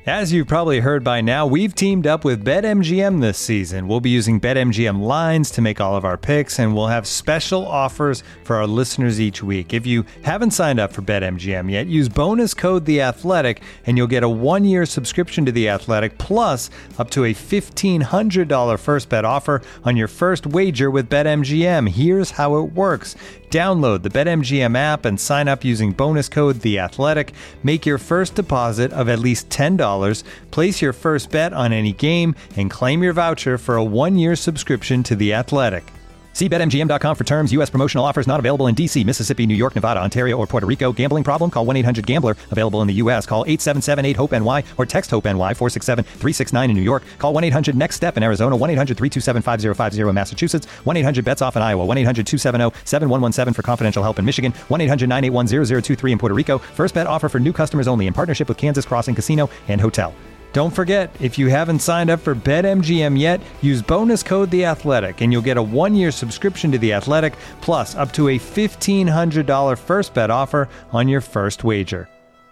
As you've probably heard by now, we've teamed up with BetMGM this season. We'll be using BetMGM lines to make all of our picks, and we'll have special offers for our listeners each week. If you haven't signed up for BetMGM yet, use bonus code The Athletic, and you'll get a 1-year subscription to The Athletic, plus up to a $1,500 first bet offer on your first wager with BetMGM. Here's how it works. Download the BetMGM app and sign up using bonus code The Athletic. Make your first deposit of at least $10. Place your first bet on any game and claim your voucher for a 1-year subscription to The Athletic. See BetMGM.com for terms. U.S. promotional offers not available in D.C., Mississippi, New York, Nevada, Ontario, or Puerto Rico. Gambling problem? Call 1-800-GAMBLER. Available in the U.S. Call 877-8-HOPE-NY or text HOPE-NY 467-369 in New York. Call 1-800-NEXT-STEP in Arizona. 1-800-327-5050 in Massachusetts. 1-800-BETS-OFF in Iowa. 1-800-270-7117 for confidential help in Michigan. 1-800-981-0023 in Puerto Rico. First bet offer for new customers only in partnership with Kansas Crossing Casino and Hotel. Don't forget, if you haven't signed up for BetMGM yet, use bonus code The Athletic, and you'll get a 1-year subscription to The Athletic, plus up to a $1,500 first bet offer on your first wager.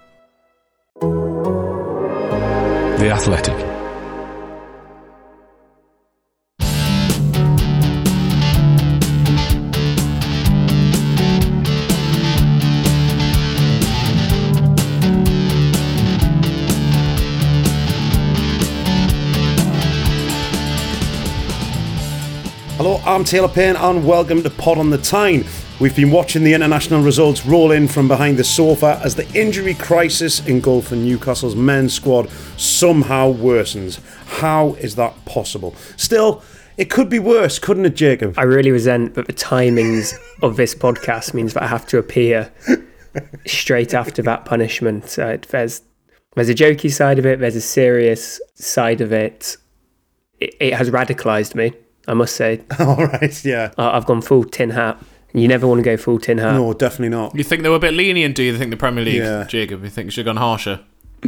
The Athletic. Hello, I'm Taylor Payne and welcome to Pod on the Tyne. We've been watching the international results roll in from behind the sofa as the injury crisis engulfing Newcastle's men's squad somehow worsens. How is that possible? Still, it could be worse, couldn't it, Jacob? I really resent that the timings of this podcast means that I have to appear straight after that punishment. There's a jokey side of it, there's a serious side of it. It has radicalised me, I must say. All right, yeah. I've gone full tin hat. You never want to go full tin hat. No, definitely not. You think they were a bit lenient, do you think, the Premier League, Yeah. Jacob? You think you should have gone harsher?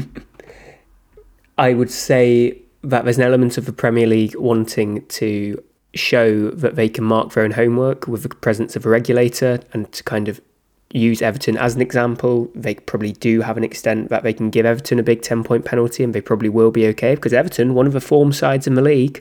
I would say that there's an element of the Premier League wanting to show that they can mark their own homework with the presence of a regulator and to kind of use Everton as an example. They probably do have an extent that they can give Everton a big 10-point penalty, and they probably will be okay, because Everton, one of the form sides in the league,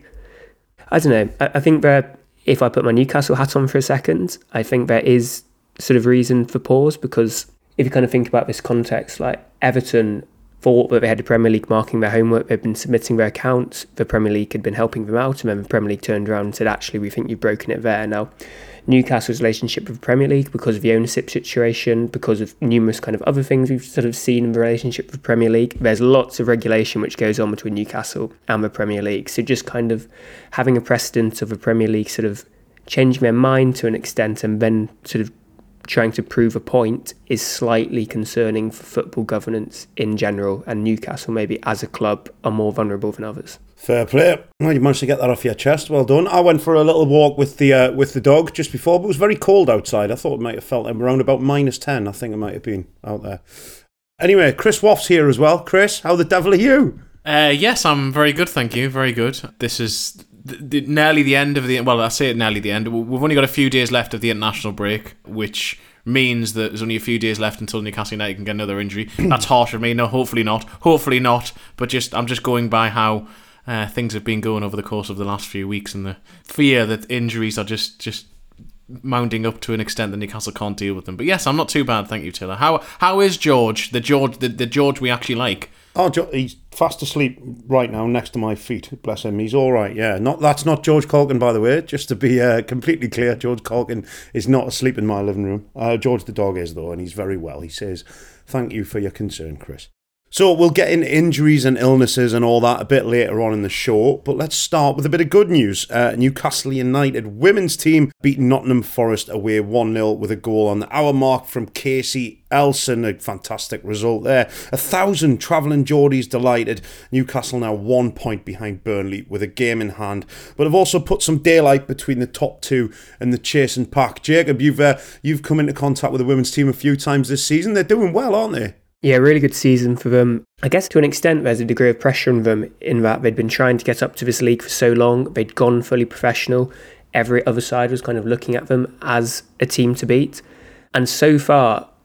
I don't know. I think that if I put my Newcastle hat on for a second, I think there is sort of reason for pause, because if you kind of think about this context, like Everton thought that they had the Premier League marking their homework, they'd been submitting their accounts, the Premier League had been helping them out, and then the Premier League turned around and said, actually, we think you've broken it there. Now, Newcastle's relationship with the Premier League, because of the ownership situation, because of numerous kind of other things we've sort of seen in the relationship with the Premier League, there's lots of regulation which goes on between Newcastle and the Premier League. So just kind of having a precedent of the Premier League sort of changing their mind to an extent and then sort of trying to prove a point is slightly concerning for football governance in general, and Newcastle maybe as a club are more vulnerable than others. Fair play. Well, you managed to get that off your chest. Well done. I went for a little walk with the dog just before, but it was very cold outside. I thought it might have felt around about -10. I think it might have been out there. Anyway, Chris Woff's here as well. Chris, how the devil are you? Yes, I'm very good, thank you. Very good. This is nearly the end of the... Well, I say it nearly the end. We've only got a few days left of the international break, which means that there's only a few days left until Newcastle United can get another injury. That's harsh for me. No, hopefully not. Hopefully not. But I'm just going by how things have been going over the course of the last few weeks, and the fear that injuries are just mounting up to an extent that Newcastle can't deal with them. But yes, I'm not too bad, thank you, Taylor. How is George? The George we actually like? Oh, he's fast asleep right now next to my feet. Bless him. He's all right, yeah. That's not George Caulkin, by the way. Just to be completely clear, George Caulkin is not asleep in my living room. George the dog is, though, and he's very well. He says, thank you for your concern, Chris. So we'll get into injuries and illnesses and all that a bit later on in the show, but let's start with a bit of good news. Newcastle United women's team beat Nottingham Forest away 1-0 with a goal on the hour mark from Casey Elson. A fantastic result there. 1,000 travelling Geordies delighted. Newcastle now 1 point behind Burnley with a game in hand, but have also put some daylight between the top two and the chasing pack. Jacob, you've come into contact with the women's team a few times this season. They're doing well, aren't they? Yeah, really good season for them. I guess to an extent there's a degree of pressure on them in that they'd been trying to get up to this league for so long. They'd gone fully professional. Every other side was kind of looking at them as a team to beat. And so far,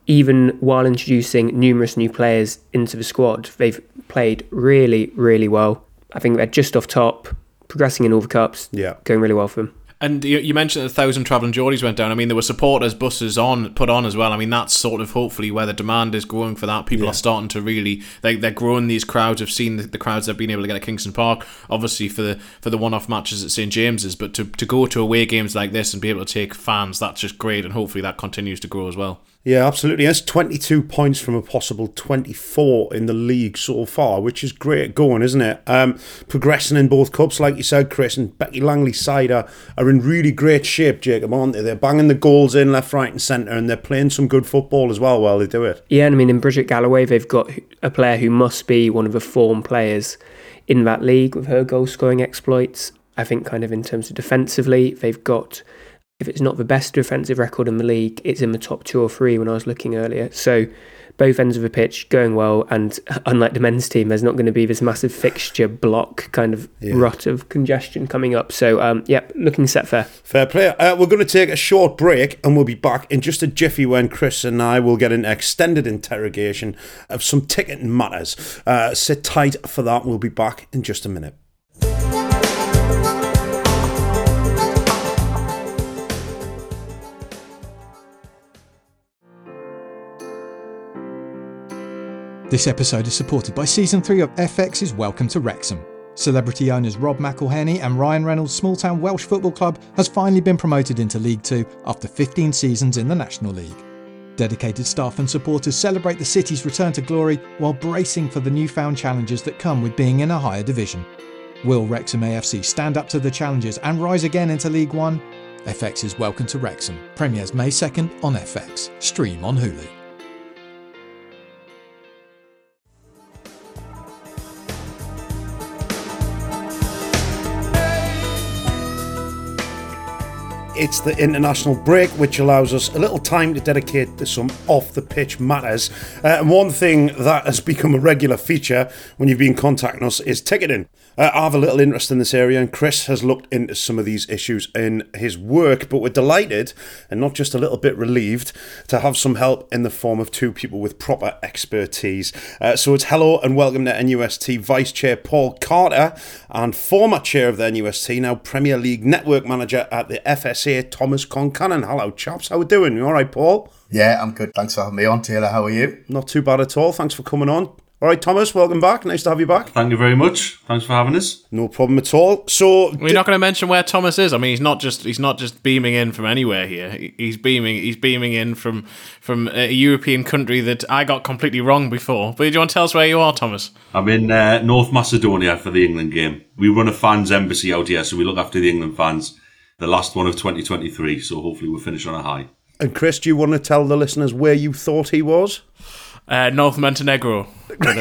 even while introducing numerous new players into the squad, they've played really, really well. I think they're just off top, progressing in all the cups, going really well for them. And you mentioned that 1,000 travelling Geordies went down. I mean, there were supporters buses put on as well. I mean, that's sort of hopefully where the demand is growing for that. People are starting to really, they're growing these crowds. I've seen the crowds they've been able to get at Kingston Park, obviously for the one-off matches at St James's, but to go to away games like this and be able to take fans, that's just great, and hopefully that continues to grow as well. Yeah, absolutely. It's 22 points from a possible 24 in the league so far, which is great going, isn't it? Progressing in both cups, like you said, Chris, and Becky Langley's side are in really great shape, Jacob, aren't they? They're banging the goals in left, right and centre, and they're playing some good football as well while they do it. Yeah, and I mean, in Bridget Galloway, they've got a player who must be one of the form players in that league with her goal-scoring exploits. I think kind of in terms of defensively, they've got... If it's not the best defensive record in the league, it's in the top 2 or 3 when I was looking earlier. So both ends of the pitch going well, and unlike the men's team, there's not going to be this massive fixture block kind of rut of congestion coming up. So, looking set fair. Fair play. We're going to take a short break, and we'll be back in just a jiffy when Chris and I will get an extended interrogation of some ticketing matters. Sit tight for that. We'll be back in just a minute. This episode is supported by Season 3 of FX's Welcome to Wrexham. Celebrity owners Rob McElhenney and Ryan Reynolds' small-town Welsh football club has finally been promoted into League 2 after 15 seasons in the National League. Dedicated staff and supporters celebrate the city's return to glory while bracing for the newfound challenges that come with being in a higher division. Will Wrexham AFC stand up to the challenges and rise again into League 1? FX's Welcome to Wrexham premieres May 2nd on FX. Stream on Hulu. It's the international break, which allows us a little time to dedicate to some off-the-pitch matters. And one thing that has become a regular feature when you've been contacting us is ticketing. I have a little interest in this area, and Chris has looked into some of these issues in his work, but we're delighted, and not just a little bit relieved, to have some help in the form of 2 people with proper expertise. So it's hello and welcome to NUST Vice Chair Paul Carter and former Chair of the NUST, now Premier League Network Manager at the FSA, Thomas Concannon. Hello, chaps. How are we doing? You all right, Paul? Yeah, I'm good. Thanks for having me on, Taylor. How are you? Not too bad at all. Thanks for coming on. All right, Thomas, welcome back. Nice to have you back. Thank you very much. Thanks for having us. No problem at all. So we're not going to mention where Thomas is. I mean, he's not just beaming in from anywhere here. He's beaming in from a European country that I got completely wrong before. But do you want to tell us where you are, Thomas? I'm in North Macedonia for the England game. We run a fans embassy out here, so we look after the England fans. The last one of 2023, so hopefully we'll finish on a high. And Chris, do you want to tell the listeners where you thought he was? North Montenegro. But,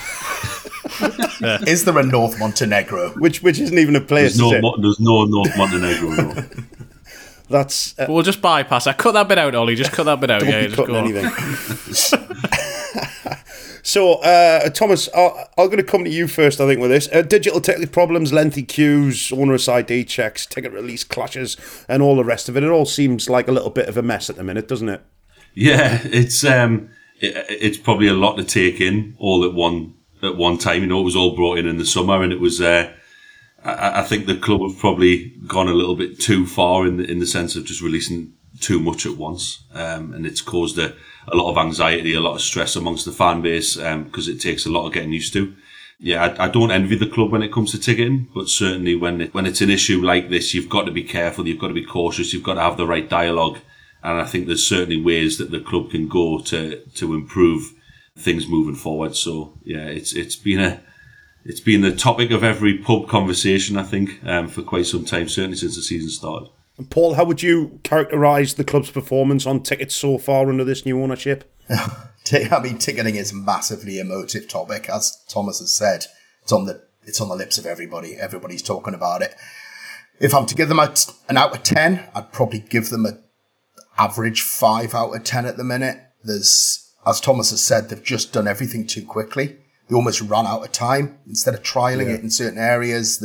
Is there a North Montenegro? Which isn't even a place. There's no North Montenegro. No. That's. We'll just bypass that. Cut that bit out, Ollie. Just cut that bit out. Don't be cutting anything. So, Thomas, I'm going to come to you first, I think, with this. Digital technical problems, lengthy queues, onerous ID checks, ticket release clashes, and all the rest of it. It all seems like a little bit of a mess at the minute, doesn't it? Yeah, it's probably a lot to take in all at one time. You know, it was all brought in the summer, and it was. I think the club have probably gone a little bit too far in the sense of just releasing too much at once, and it's caused a lot of anxiety, a lot of stress amongst the fan base because it takes a lot of getting used to. Yeah, I don't envy the club when it comes to ticketing, but certainly when it's an issue like this, you've got to be careful, you've got to be cautious, you've got to have the right dialogue, and I think there's certainly ways that the club can go to improve things moving forward. So yeah, it's been the topic of every pub conversation, I think, for quite some time, certainly since the season started. And Paul, how would you characterise the club's performance on tickets so far under this new ownership? I mean, ticketing is a massively emotive topic, as Thomas has said. It's on the lips of everybody. Everybody's talking about it. If I'm to give them an out of 10, I'd probably give them an average 5 out of 10 at the minute. As Thomas has said, they've just done everything too quickly. They almost run out of time. Instead of trialling it in certain areas, they've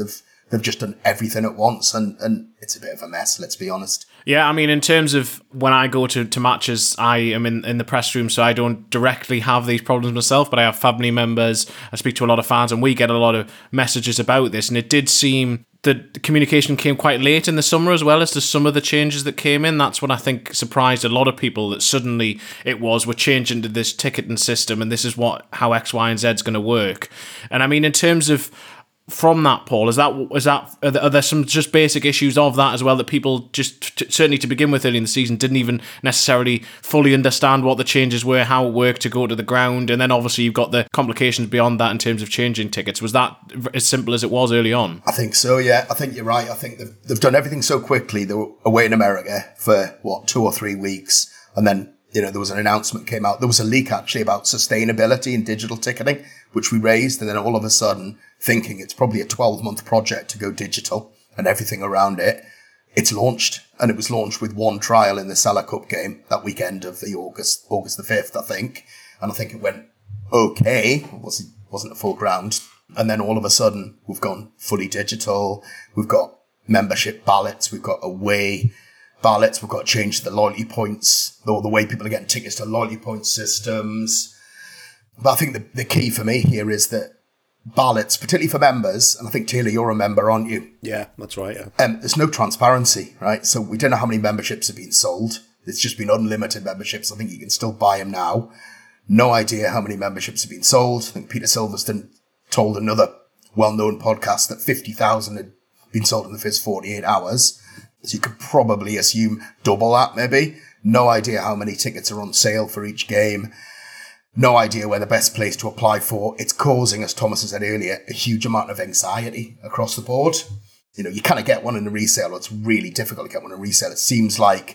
they've just done everything at once, and it's a bit of a mess, let's be honest. Yeah, I mean, in terms of when I go to matches, I am in the press room, so I don't directly have these problems myself, but I have family members, I speak to a lot of fans, and we get a lot of messages about this, and it did seem that the communication came quite late in the summer as well as to some of the changes that came in. That's what I think surprised a lot of people, that suddenly we're changing to this ticketing system, and this is how X, Y, and Z is going to work. And I mean, in terms of from that, Paul, are there some just basic issues of that as well that people just certainly to begin with early in the season didn't even necessarily fully understand what the changes were, how it worked to go to the ground, and then obviously you've got the complications beyond that in terms of changing tickets. Was that as simple as it was early on? I think so, yeah. I think you're right. I think they've done everything so quickly. They were away in America for 2 or 3 weeks, and then there was an announcement came out. There was a leak actually about sustainability in digital ticketing, which we raised, and then all of a sudden, thinking it's probably a 12-month project to go digital and everything around it, it's launched. And it was launched with one trial in the Salah Cup game that weekend of the August the 5th, I think. And I think it went okay. It wasn't a full ground. And then all of a sudden, we've gone fully digital. We've got membership ballots. We've got away ballots. We've got to change the loyalty points, the way people are getting tickets to loyalty point systems. But I think the key for me here is that ballots, particularly for members, and I think, Taylor, you're a member, aren't you? Yeah, that's right. Yeah. There's no transparency, right? So we don't know how many memberships have been sold. It's just been unlimited memberships. I think you can still buy them now. No idea how many memberships have been sold. I think Peter Silverstone told another well-known podcast that 50,000 had been sold in the first 48 hours. So you could probably assume double that, maybe. No idea how many tickets are on sale for each game. No idea where the best place to apply for. It's causing, as Thomas has said earlier, a huge amount of anxiety across the board. You kind of get one in a resale, or it's really difficult to get one in a resale. It seems like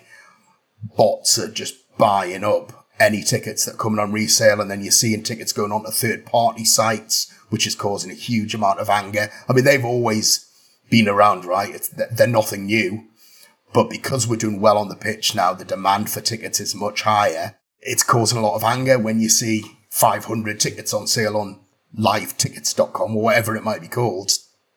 bots are just buying up any tickets that are coming on resale, and then you're seeing tickets going on to third-party sites, which is causing a huge amount of anger. I mean, they've always been around, right? They're nothing new. But because we're doing well on the pitch now, the demand for tickets is much higher. It's causing a lot of anger when you see 500 tickets on sale on livetickets.com or whatever it might be called.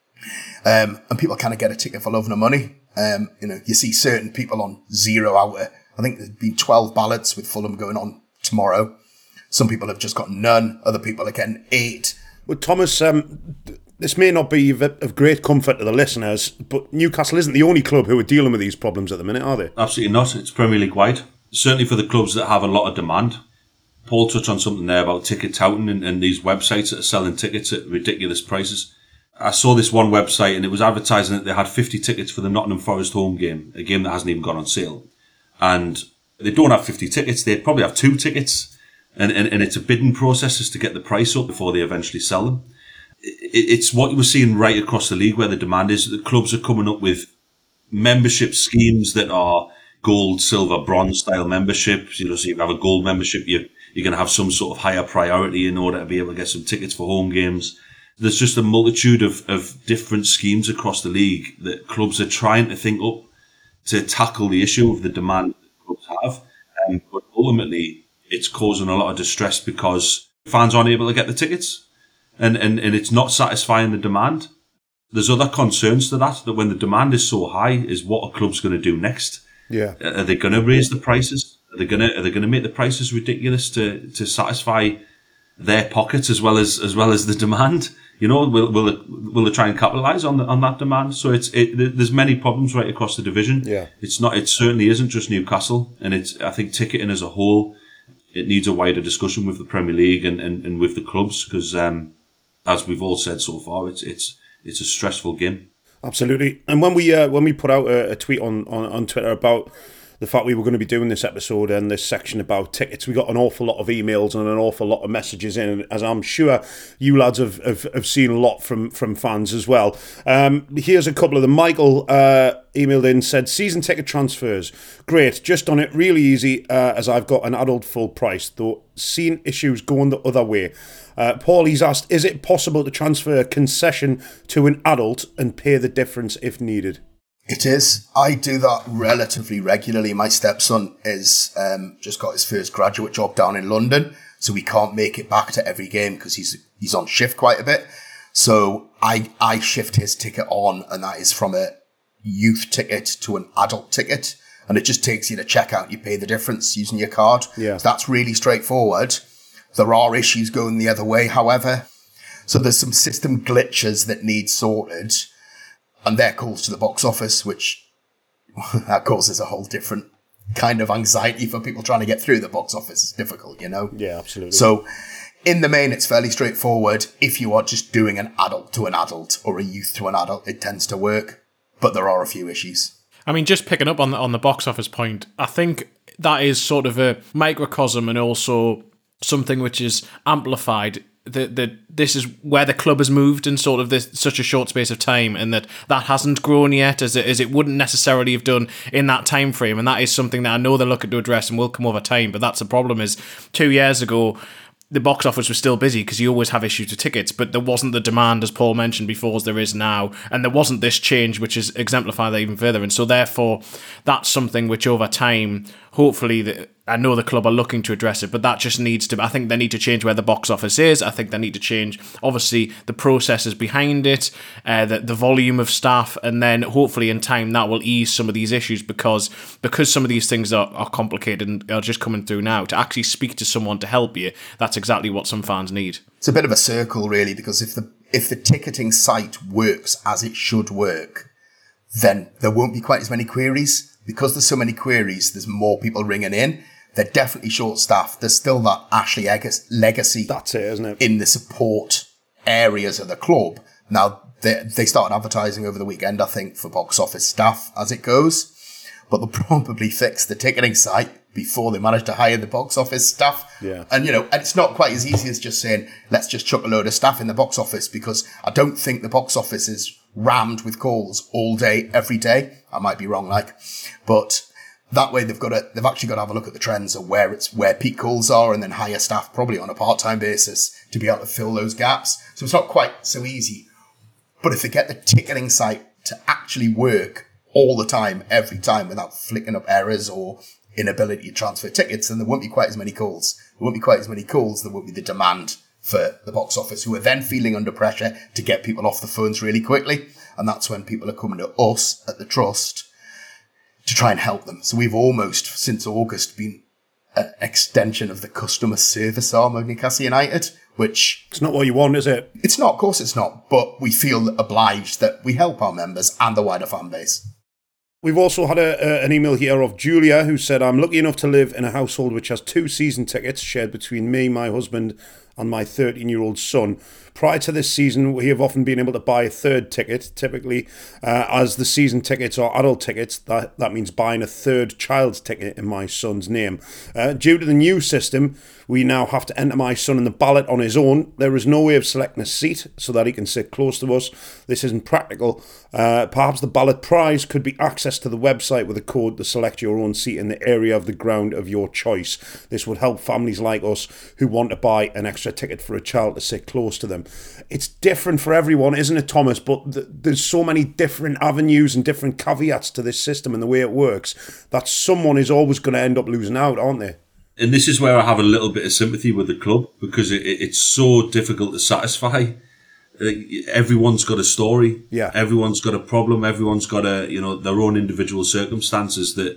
And people kind of get a ticket for love nor money. You see certain people on 0 hour. I think there's been 12 ballots with Fulham going on tomorrow. Some people have just got none. Other people are getting 8. Well, Thomas, this may not be of great comfort to the listeners, but Newcastle isn't the only club who are dealing with these problems at the minute, are they? Absolutely not. It's Premier League wide. Certainly for the clubs that have a lot of demand. Paul touched on something there about ticket touting and these websites that are selling tickets at ridiculous prices. I saw this one website and it was advertising that they had 50 tickets for the Nottingham Forest home game, a game that hasn't even gone on sale. And they don't have 50 tickets, they probably have 2 tickets. And it's a bidding process as to get the price up before they eventually sell them. It's what we're seeing right across the league where the demand is. The clubs are coming up with membership schemes that are gold, silver, bronze style memberships. So you have a gold membership, you're going to have some sort of higher priority in order to be able to get some tickets for home games. There's just a multitude of different schemes across the league that clubs are trying to think up to tackle the issue of the demand that clubs have. But ultimately, it's causing a lot of distress because fans aren't able to get the tickets and it's not satisfying the demand. There's other concerns to that when the demand is so high is what a club's going to do next. Yeah. Are they going to raise the prices? Are they going to make the prices ridiculous to satisfy their pockets as well as the demand? Will they try and capitalise on that demand? So there's many problems right across the division. Yeah. It certainly isn't just Newcastle, and I think ticketing as a whole, it needs a wider discussion with the Premier League and with the clubs because as we've all said so far, it's a stressful game. Absolutely. And when we put out a tweet on Twitter about the fact we were going to be doing this episode and this section about tickets, we got an awful lot of emails and an awful lot of messages in, as I'm sure you lads have seen a lot from fans as well. Here's a couple of them. Michael emailed in, said, season ticket transfers, great, just done it really easy as I've got an adult full price, though seen issues going the other way. Paul, he's asked, is it possible to transfer a concession to an adult and pay the difference if needed? It is. I do that relatively regularly. My stepson is just got his first graduate job down in London, so he can't make it back to every game because he's on shift quite a bit. So I shift his ticket on, and that is from a youth ticket to an adult ticket. And it just takes you to checkout. You pay the difference using your card. Yeah. So that's really straightforward. There are issues going the other way, however. So there's some system glitches that need sorted. And they're calls to the box office, which that causes a whole different kind of anxiety for people trying to get through the box office. It's difficult, you know? Yeah, absolutely. So in the main, it's fairly straightforward. If you are just doing an adult to an adult or a youth to an adult, it tends to work. But there are a few issues. I mean, just picking up on the box office point, I think that is sort of a microcosm and also something which is amplified. This is where the club has moved in sort of such a short space of time, and that hasn't grown yet as it wouldn't necessarily have done in that time frame. And that is something that I know they're looking to address and will come over time. But that's the problem: is 2 years ago, the box office was still busy because you always have issues with tickets, but there wasn't the demand, as Paul mentioned before, as there is now, and there wasn't this change, which is exemplified that even further. And so therefore, that's something which over time, hopefully, I know the club are looking to address it, but that just needs to, I think they need to change where the box office is. I think they need to change, obviously, the processes behind it, the volume of staff, and then hopefully in time that will ease some of these issues because some of these things are complicated and are just coming through now. To actually speak to someone to help you, that's exactly what some fans need. It's a bit of a circle, really, because if the ticketing site works as it should work, then there won't be quite as many queries. Because there's so many queries, there's more people ringing in. They're definitely short-staffed. There's still that Ashley legacy. That's it, isn't it? In the support areas of the club. Now, they started advertising over the weekend, I think, for box office staff as it goes. But they'll probably fix the ticketing site before they manage to hire the box office staff. Yeah. And, and it's not quite as easy as just saying, let's just chuck a load of staff in the box office, because I don't think the box office is rammed with calls all day, every day. I might be wrong, but that way they've actually got to have a look at the trends of where peak calls are, and then hire staff probably on a part-time basis to be able to fill those gaps. So it's not quite so easy. But if they get the ticketing site to actually work all the time, every time, without flicking up errors or inability to transfer tickets, then there won't be quite as many calls. There won't be quite as many calls. There won't be the demand for the box office, who are then feeling under pressure to get people off the phones really quickly. And that's when people are coming to us at the Trust to try and help them. So we've almost, since August, been an extension of the customer service arm of Newcastle United, which... It's not what you want, is it? It's not, of course it's not. But we feel obliged that we help our members and the wider fan base. We've also had an email here of Julia, who said, I'm lucky enough to live in a household which has 2 season tickets shared between me, my husband, and my 13-year-old son. Prior to this season, we have often been able to buy a third ticket, typically, as the season tickets are adult tickets. That means buying a third child's ticket in my son's name. Due to the new system, we now have to enter my son in the ballot on his own. There is no way of selecting a seat so that he can sit close to us. This isn't practical. Perhaps the ballot prize could be access to the website with a code to select your own seat in the area of the ground of your choice. This would help families like us who want to buy an extra ticket for a child to sit close to them. It's different for everyone, isn't it, Thomas? But there's so many different avenues and different caveats to this system and the way it works that someone is always going to end up losing out, aren't they? And this is where I have a little bit of sympathy with the club, because it's so difficult to satisfy. Everyone's got a story. Yeah. Everyone's got a problem. Everyone's got their own individual circumstances that,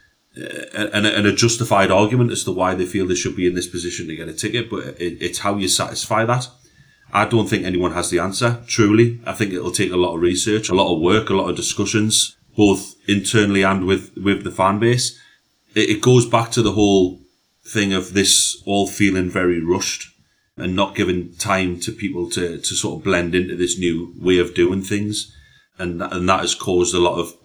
and a justified argument as to why they feel they should be in this position to get a ticket. But it's how you satisfy that. I don't think anyone has the answer, truly. I think it'll take a lot of research, a lot of work, a lot of discussions, both internally and with the fan base. It goes back to the whole thing of this all feeling very rushed and not giving time to people to sort of blend into this new way of doing things. And that has caused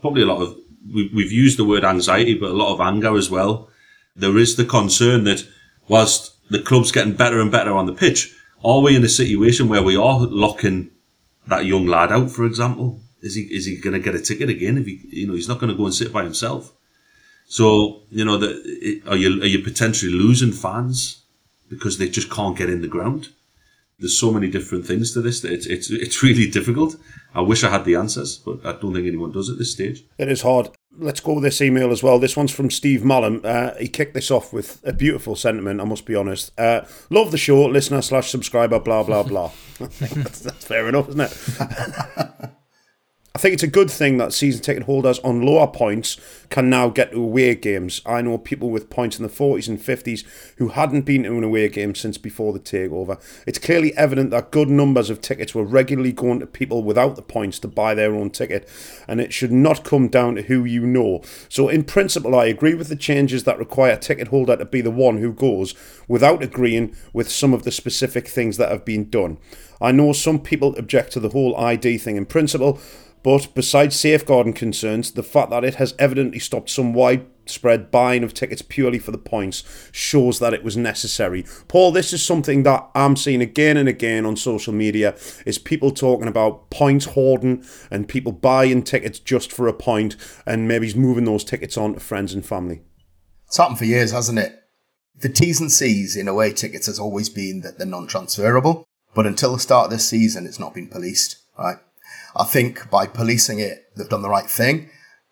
we've used the word anxiety, but a lot of anger as well. There is the concern that whilst the club's getting better and better on the pitch, are we in a situation where we are locking that young lad out, for example? Is he going to get a ticket again? If he's not going to go and sit by himself. So, are you potentially losing fans because they just can't get in the ground? There's so many different things to this that it's really difficult. I wish I had the answers, but I don't think anyone does at this stage. It is hard. let's go with this email as well. This one's from Steve Mallum. He kicked this off with a beautiful sentiment, I must be honest. Love the show, listener/subscriber, blah, blah, blah. that's fair enough, isn't it? I think it's a good thing that season ticket holders on lower points can now get to away games. I know people with points in the 40s and 50s who hadn't been to an away game since before the takeover. It's clearly evident that good numbers of tickets were regularly going to people without the points to buy their own ticket, and it should not come down to who you know. So in principle, I agree with the changes that require a ticket holder to be the one who goes, without agreeing with some of the specific things that have been done. I know some people object to the whole ID thing in principle, but besides safeguarding concerns, the fact that it has evidently stopped some widespread buying of tickets purely for the points shows that it was necessary. Paul, this is something that I'm seeing again and again on social media, is people talking about points hoarding and people buying tickets just for a point and maybe moving those tickets on to friends and family. It's happened for years, hasn't it? The T's and C's in away tickets has always been that they're non-transferable, but until the start of this season, it's not been policed, right? I think by policing it, they've done the right thing.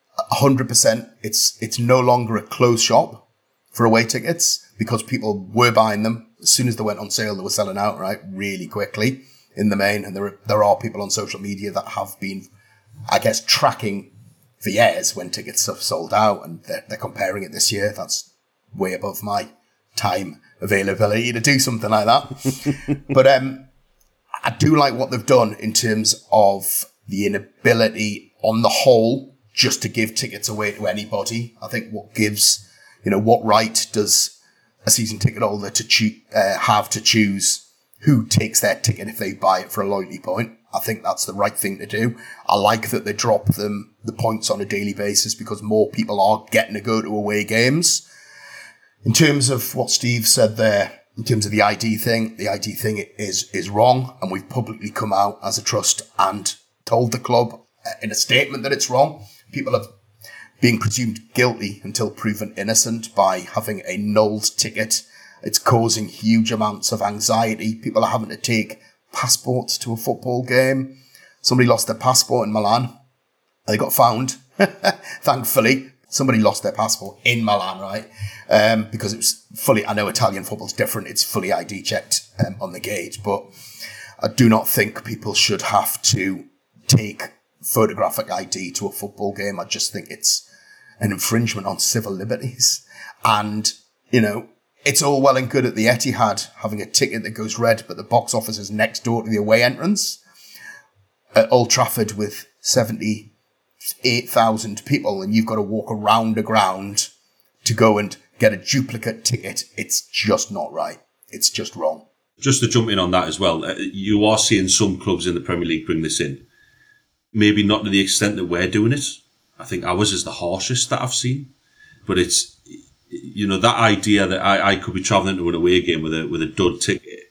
100%, it's no longer a closed shop for away tickets because people were buying them. As soon as they went on sale, they were selling out, right, really quickly in the main. And there are people on social media that have been, I guess, tracking for years when tickets have sold out, and they're comparing it this year. That's way above my time availability to do something like that. But I do like what they've done in terms of the inability on the whole just to give tickets away to anybody. I think what right does a season ticket holder have to choose who takes their ticket if they buy it for a loyalty point? I think that's the right thing to do. I like that they drop the points on a daily basis because more people are getting to go to away games. In terms of what Steve said there, in terms of the ID thing is wrong, and we've publicly come out as a trust and told the club in a statement that it's wrong. People are being presumed guilty until proven innocent by having a nulled ticket. It's causing huge amounts of anxiety. People are having to take passports to a football game. Somebody lost their passport in Milan. They got found. Thankfully, somebody lost their passport in Milan, right? Because it was fully, I know Italian football's different. It's fully ID checked on the gate, but I do not think people should have to take photographic ID to a football game. I just think it's an infringement on civil liberties. And, it's all well and good at the Etihad having a ticket that goes red, but the box office is next door to the away entrance. At Old Trafford with 78,000 people, and you've got to walk around the ground to go and get a duplicate ticket. It's just not right. It's just wrong. Just to jump in on that as well, you are seeing some clubs in the Premier League bring this in. Maybe not to the extent that we're doing it. I think ours is the harshest that I've seen. But it's, that idea that I could be travelling to an away game with a dud ticket,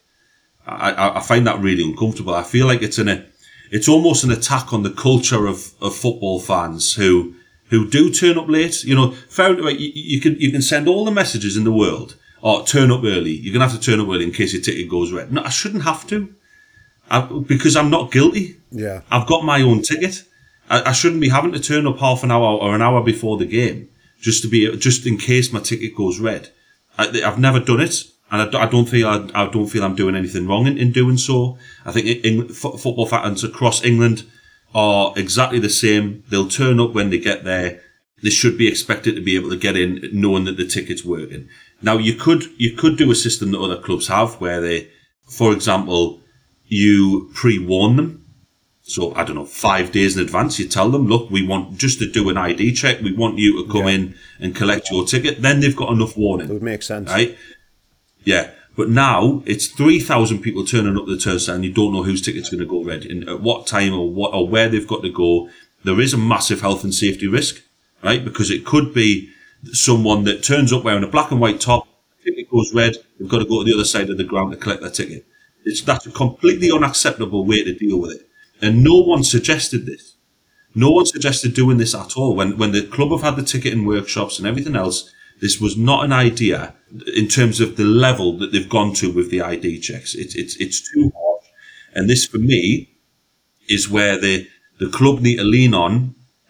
I find that really uncomfortable. I feel like it's almost an attack on the culture of football fans who do turn up late. Fair, you can send all the messages in the world, or turn up early. You're going to have to turn up early in case your ticket goes red. No, I shouldn't have to. Because I'm not guilty. Yeah. I've got my own ticket. I shouldn't be having to turn up half an hour or an hour before the game just in case my ticket goes red. I've never done it, and I don't feel I'm doing anything wrong in doing so. I think football fans across England are exactly the same. They'll turn up when they get there. They should be expected to be able to get in knowing that the ticket's working. Now, you could do a system that other clubs have where they, for example, you pre-warn them. So, 5 days in advance, you tell them, look, we want just to do an ID check. We want you to come in and collect your ticket. Then they've got enough warning. That would make sense. Right? Yeah. But now it's 3,000 people turning up the turnstile and you don't know whose ticket's going to go red and at what time or where they've got to go. There is a massive health and safety risk, right? Because it could be someone that turns up wearing a black and white top, ticket goes red, they've got to go to the other side of the ground to collect their ticket. That's a completely unacceptable way to deal with it. And no one suggested this. No one suggested doing this at all. When the club have had the ticketing workshops and everything else, this was not an idea in terms of the level that they've gone to with the ID checks. It's too harsh. And this, for me, is where the club need to lean on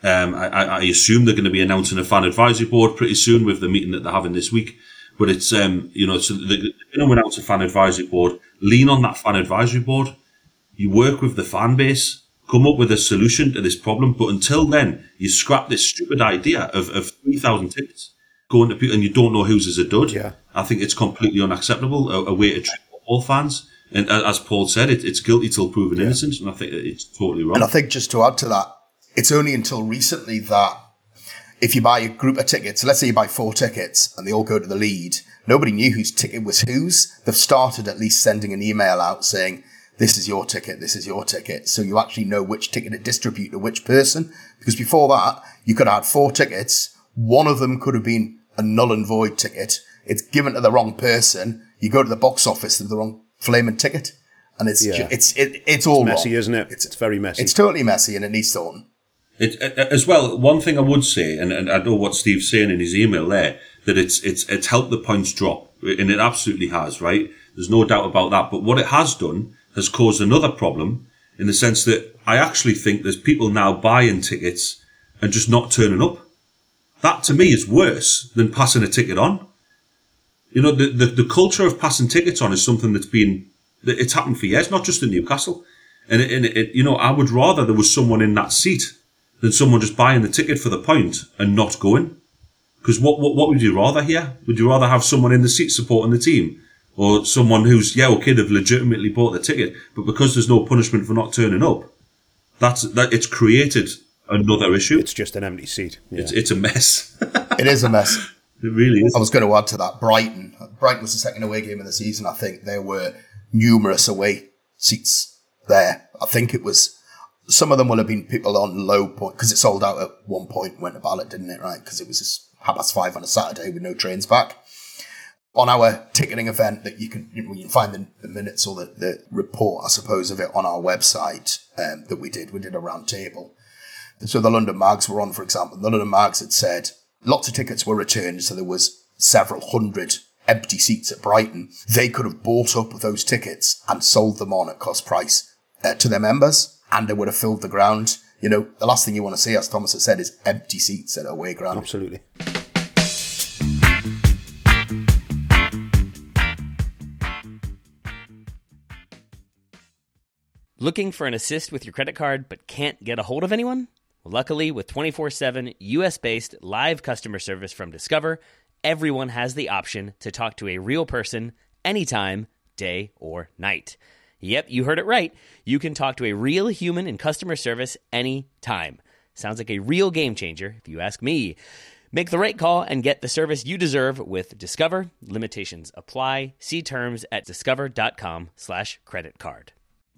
I assume they're going to be announcing a fan advisory board pretty soon with the meeting that they're having this week. But it's, so they're going to announce a fan advisory board. Lean on that fan advisory board. You work with the fan base. Come up with a solution to this problem. But until then, you scrap this stupid idea of 3,000 tickets going to people and you don't know whose is a dud. Yeah. I think it's completely unacceptable, a way to treat all fans. And as Paul said, it's guilty till proven innocent. And I think it's totally wrong. And I think just to add to that, it's only until recently that if you buy a group of tickets, let's say you buy 4 tickets and they all go to the lead, nobody knew whose ticket was whose. They've started at least sending an email out saying, this is your ticket, this is your ticket. So you actually know which ticket to distribute to which person. Because before that, you could have had 4 tickets. One of them could have been a null and void ticket. It's given to the wrong person. You go to the box office with the wrong flaming ticket. And it's all messy, wrong. isn't it? It's very messy. It's totally messy and it needs sorting. As well, one thing I would say, and I know what Steve's saying in his email there, that it's helped the points drop, and it absolutely has, right? There's no doubt about that. But what it has done has caused another problem in the sense that I actually think there's people now buying tickets and just not turning up. That to me is worse than passing a ticket on. You know, the culture of passing tickets on is something it's happened for years, not just in Newcastle. And I would rather there was someone in that seat than someone just buying the ticket for the point and not going. Because what would you rather hear? Would you rather have someone in the seat supporting the team? Or someone who's, they've legitimately bought the ticket, but because there's no punishment for not turning up, it's created another issue. It's just an empty seat. Yeah. It's a mess. It is a mess. It really is. I was going to add to that. Brighton was the second away game of the season. I think there were numerous away seats there. I think it was, some of them will have been people on low point, because it sold out at one point, went to ballot, didn't it, right? Because it was just 5:30 on a Saturday with no trains back. On our ticketing event that you can find the minutes or the report, I suppose, of it on our website that we did a round table. So the London Mags were on, for example. The London Mags had said lots of tickets were returned, so there was several hundred empty seats at Brighton. They could have bought up those tickets and sold them on at cost price to their members, and they would have filled the ground. You know, the last thing you want to see, as Thomas has said, is empty seats at away ground. Absolutely. Looking for an assist with your credit card but can't get a hold of anyone? Well, luckily, with 24/7 US-based live customer service from Discover, everyone has the option to talk to a real person anytime, day or night. Yep, you heard it right. You can talk to a real human in customer service anytime. Sounds like a real game changer, if you ask me. Make the right call and get the service you deserve with Discover. Limitations apply. See terms at discover.com/creditcard.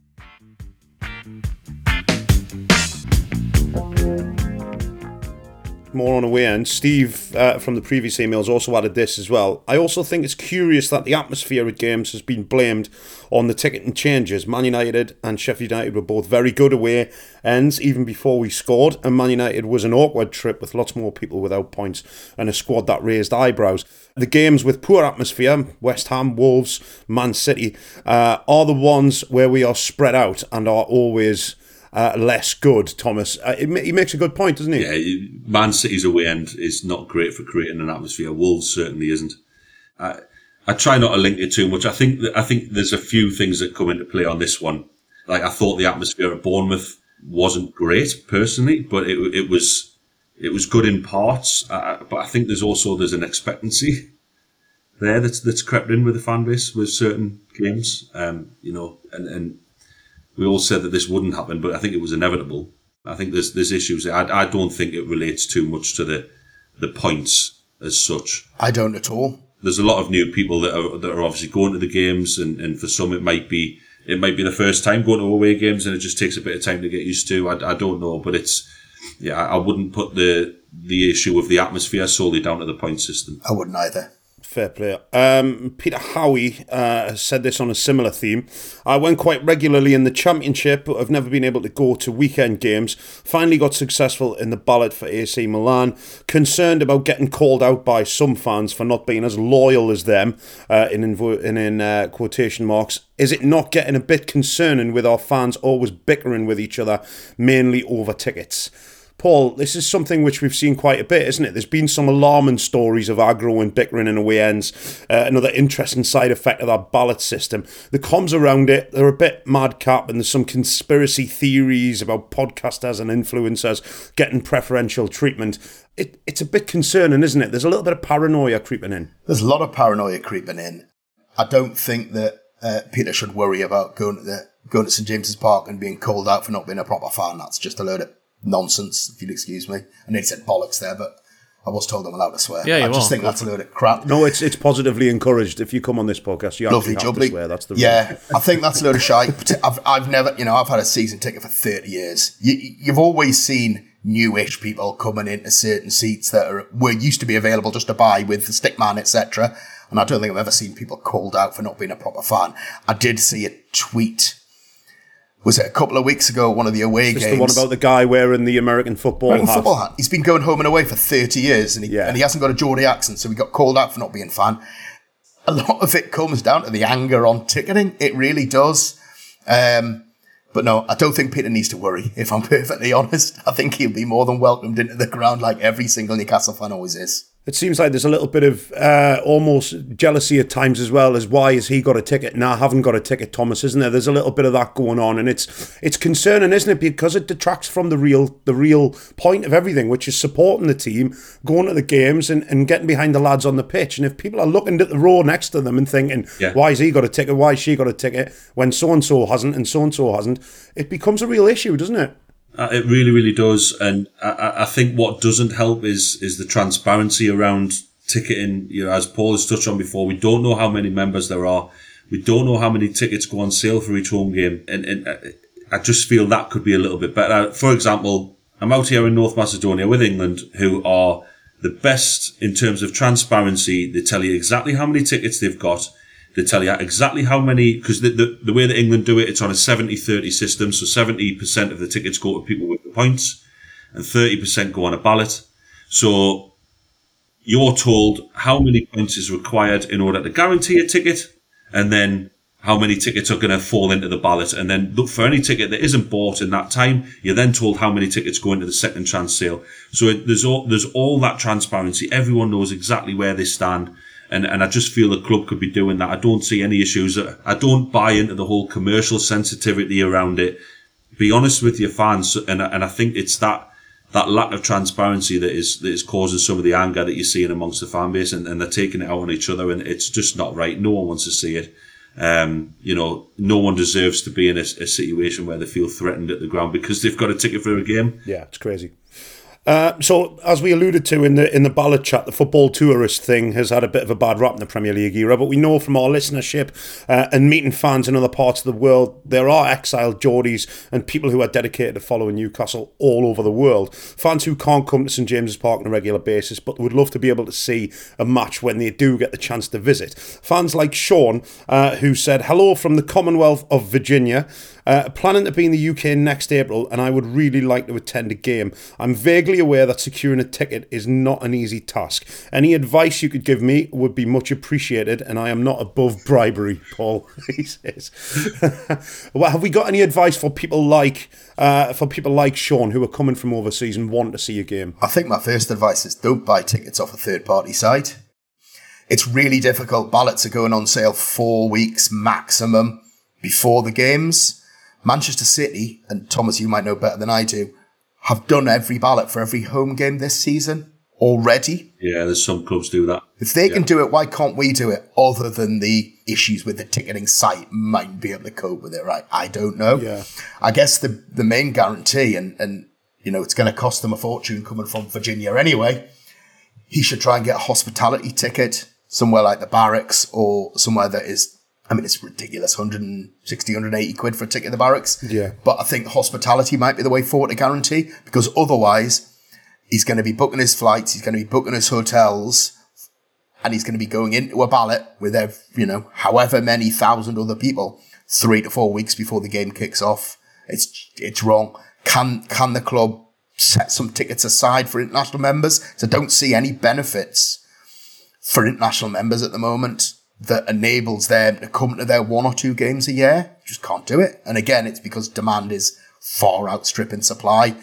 More on away end. Steve from the previous emails also added this as well. I also think it's curious that the atmosphere at games has been blamed on the ticketing changes. Man United and Sheffield United were both very good away ends even before we scored, and Man United was an awkward trip with lots more people without points and a squad that raised eyebrows. The games with poor atmosphere, West Ham, Wolves, Man City, are the ones where we are spread out and are always less good, Thomas. He makes a good point, doesn't he? Yeah, Man City's away end is not great for creating an atmosphere. Wolves certainly isn't. I try not to link it too much. I think there's a few things that come into play on this one. Like, I thought the atmosphere at Bournemouth wasn't great personally, but it was good in parts. But I think there's an expectancy there that's crept in with the fan base with certain games. And we all said that this wouldn't happen, but I think it was inevitable. I think there's issues there. I don't think it relates too much to the points as such. I don't at all. There's a lot of new people that are obviously going to the games, and for some it might be the first time going to away games, and it just takes a bit of time to get used to. I don't know, but I wouldn't put the issue of the atmosphere solely down to the point system. I wouldn't either. Fair play. Peter Howie has said this on a similar theme. I went quite regularly in the Championship, but I've never been able to go to weekend games. Finally got successful in the ballot for AC Milan. Concerned about getting called out by some fans for not being as loyal as them, in quotation marks. Is it not getting a bit concerning with our fans always bickering with each other, mainly over tickets? Paul, this is something which we've seen quite a bit, isn't it? There's been some alarming stories of aggro and bickering in away ends. Another interesting side effect of that ballot system. The comms around it, they're a bit madcap, and there's some conspiracy theories about podcasters and influencers getting preferential treatment. It's a bit concerning, isn't it? There's a little bit of paranoia creeping in. There's a lot of paranoia creeping in. I don't think that Peter should worry about going to St James's Park and being called out for not being a proper fan. That's just a load of nonsense, if you'll excuse me. I nearly said bollocks there, but I was told I'm allowed to swear. Yeah, I just think that's a load of crap. No, it's positively encouraged. If you come on this podcast, you Lovely, actually have to swear. That's the rule. I think that's a load of shite. I've never, I've had a season ticket for 30 years. You've always seen newish people coming into certain seats that were used to be available just to buy with the stickman, etc. And I don't think I've ever seen people called out for not being a proper fan. I did see a tweet. Was it a couple of weeks ago, one of the away games? The one about the guy wearing the American football hat. He's been going home and away for 30 years and he hasn't got a Geordie accent, so he got called out for not being a fan. A lot of it comes down to the anger on ticketing. It really does. But no, I don't think Peter needs to worry, if I'm perfectly honest. I think he'll be more than welcomed into the ground like every single Newcastle fan always is. It seems like there's a little bit of almost jealousy at times as well, as why has he got a ticket and I haven't got a ticket, Thomas, isn't there? There's a little bit of that going on, and it's concerning, isn't it? Because it detracts from the real point of everything, which is supporting the team, going to the games and getting behind the lads on the pitch. And if people are looking at the row next to them and thinking, why has he got a ticket, why has she got a ticket, when so-and-so hasn't and so-and-so hasn't, it becomes a real issue, doesn't it? It really, really does. And I think what doesn't help is the transparency around ticketing. As Paul has touched on before, we don't know how many members there are. We don't know how many tickets go on sale for each home game. And I just feel that could be a little bit better. For example, I'm out here in North Macedonia with England, who are the best in terms of transparency. They tell you exactly how many tickets they've got. They tell you exactly how many, because the way that England do it, it's on a 70-30 system. So 70% of the tickets go to people with the points and 30% go on a ballot. So you're told how many points is required in order to guarantee a ticket, and then how many tickets are going to fall into the ballot. And then look for any ticket that isn't bought in that time. You're then told how many tickets go into the second chance sale. So there's all that transparency. Everyone knows exactly where they stand. And I just feel the club could be doing that. I don't see any issues. I don't buy into the whole commercial sensitivity around it. Be honest with your fans, and I think it's that lack of transparency that is causing some of the anger that you're seeing amongst the fan base, and they're taking it out on each other, and it's just not right. No one wants to see it. No one deserves to be in a situation where they feel threatened at the ground because they've got a ticket for a game. Yeah, it's crazy. So, as we alluded to in the ballot chat, the football tourist thing has had a bit of a bad rap in the Premier League era, but we know from our listenership and meeting fans in other parts of the world, there are exiled Geordies and people who are dedicated to following Newcastle all over the world. Fans who can't come to St James's Park on a regular basis, but would love to be able to see a match when they do get the chance to visit. Fans like Sean, who said, "Hello from the Commonwealth of Virginia. Planning to be in the UK next April, and I would really like to attend a game. I'm vaguely aware that securing a ticket is not an easy task. Any advice you could give me would be much appreciated, and I am not above bribery," Paul, he says. Well, have we got any advice for people like Sean who are coming from overseas and want to see a game? I think my first advice is don't buy tickets off a third-party site. It's really difficult. Ballots are going on sale 4 weeks maximum before the games. Manchester City, and Thomas, you might know better than I do, have done every ballot for every home game this season already. Yeah, there's some clubs do that. If they can do it, why can't we do it? Other than the issues with the ticketing site might be able to cope with it, right? I don't know. Yeah. I guess the main guarantee, and it's going to cost them a fortune coming from Virginia anyway, he should try and get a hospitality ticket somewhere like the Barracks or somewhere that is, it's ridiculous, 160, 180 quid for a ticket at the Barracks. Yeah. But I think hospitality might be the way forward to guarantee, because otherwise he's going to be booking his flights, he's going to be booking his hotels, and he's going to be going into a ballot with, however many thousand other people 3 to 4 weeks before the game kicks off. It's wrong. Can the club set some tickets aside for international members? So I don't see any benefits for international members at the moment that enables them to come to their 1 or 2 games a year. Just can't do it. And again, it's because demand is far outstripping supply.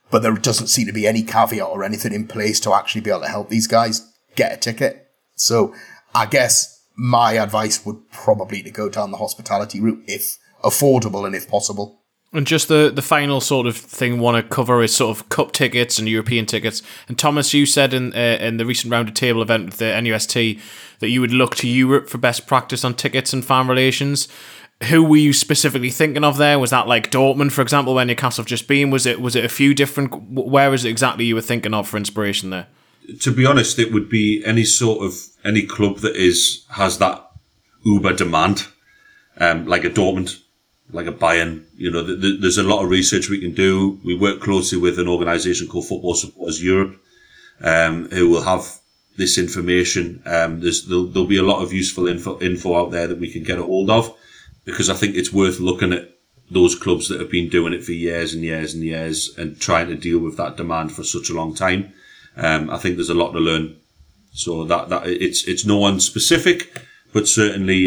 but there doesn't seem to be any caveat or anything in place to actually be able to help these guys get a ticket. So I guess my advice would probably to go down the hospitality route if affordable and if possible. And just the final sort of thing I want to cover is sort of cup tickets and European tickets. And Thomas, you said in the recent round of table event with the NUST that you would look to Europe for best practice on tickets and fan relations. Who were you specifically thinking of there? Was that like Dortmund, for example, where Newcastle have just been? Was it a few different? Where is it exactly you were thinking of for inspiration there? To be honest, it would be any club that has that uber demand, like a Dortmund, like a Bayern. You know, there's a lot of research we can do. We work closely with an organisation called Football Supporters Europe, who will have this information. There'll be a lot of useful info out there that we can get a hold of, because I think it's worth looking at those clubs that have been doing it for years and years and years and trying to deal with that demand for such a long time. I think there's a lot to learn. So that it's no one specific, but certainly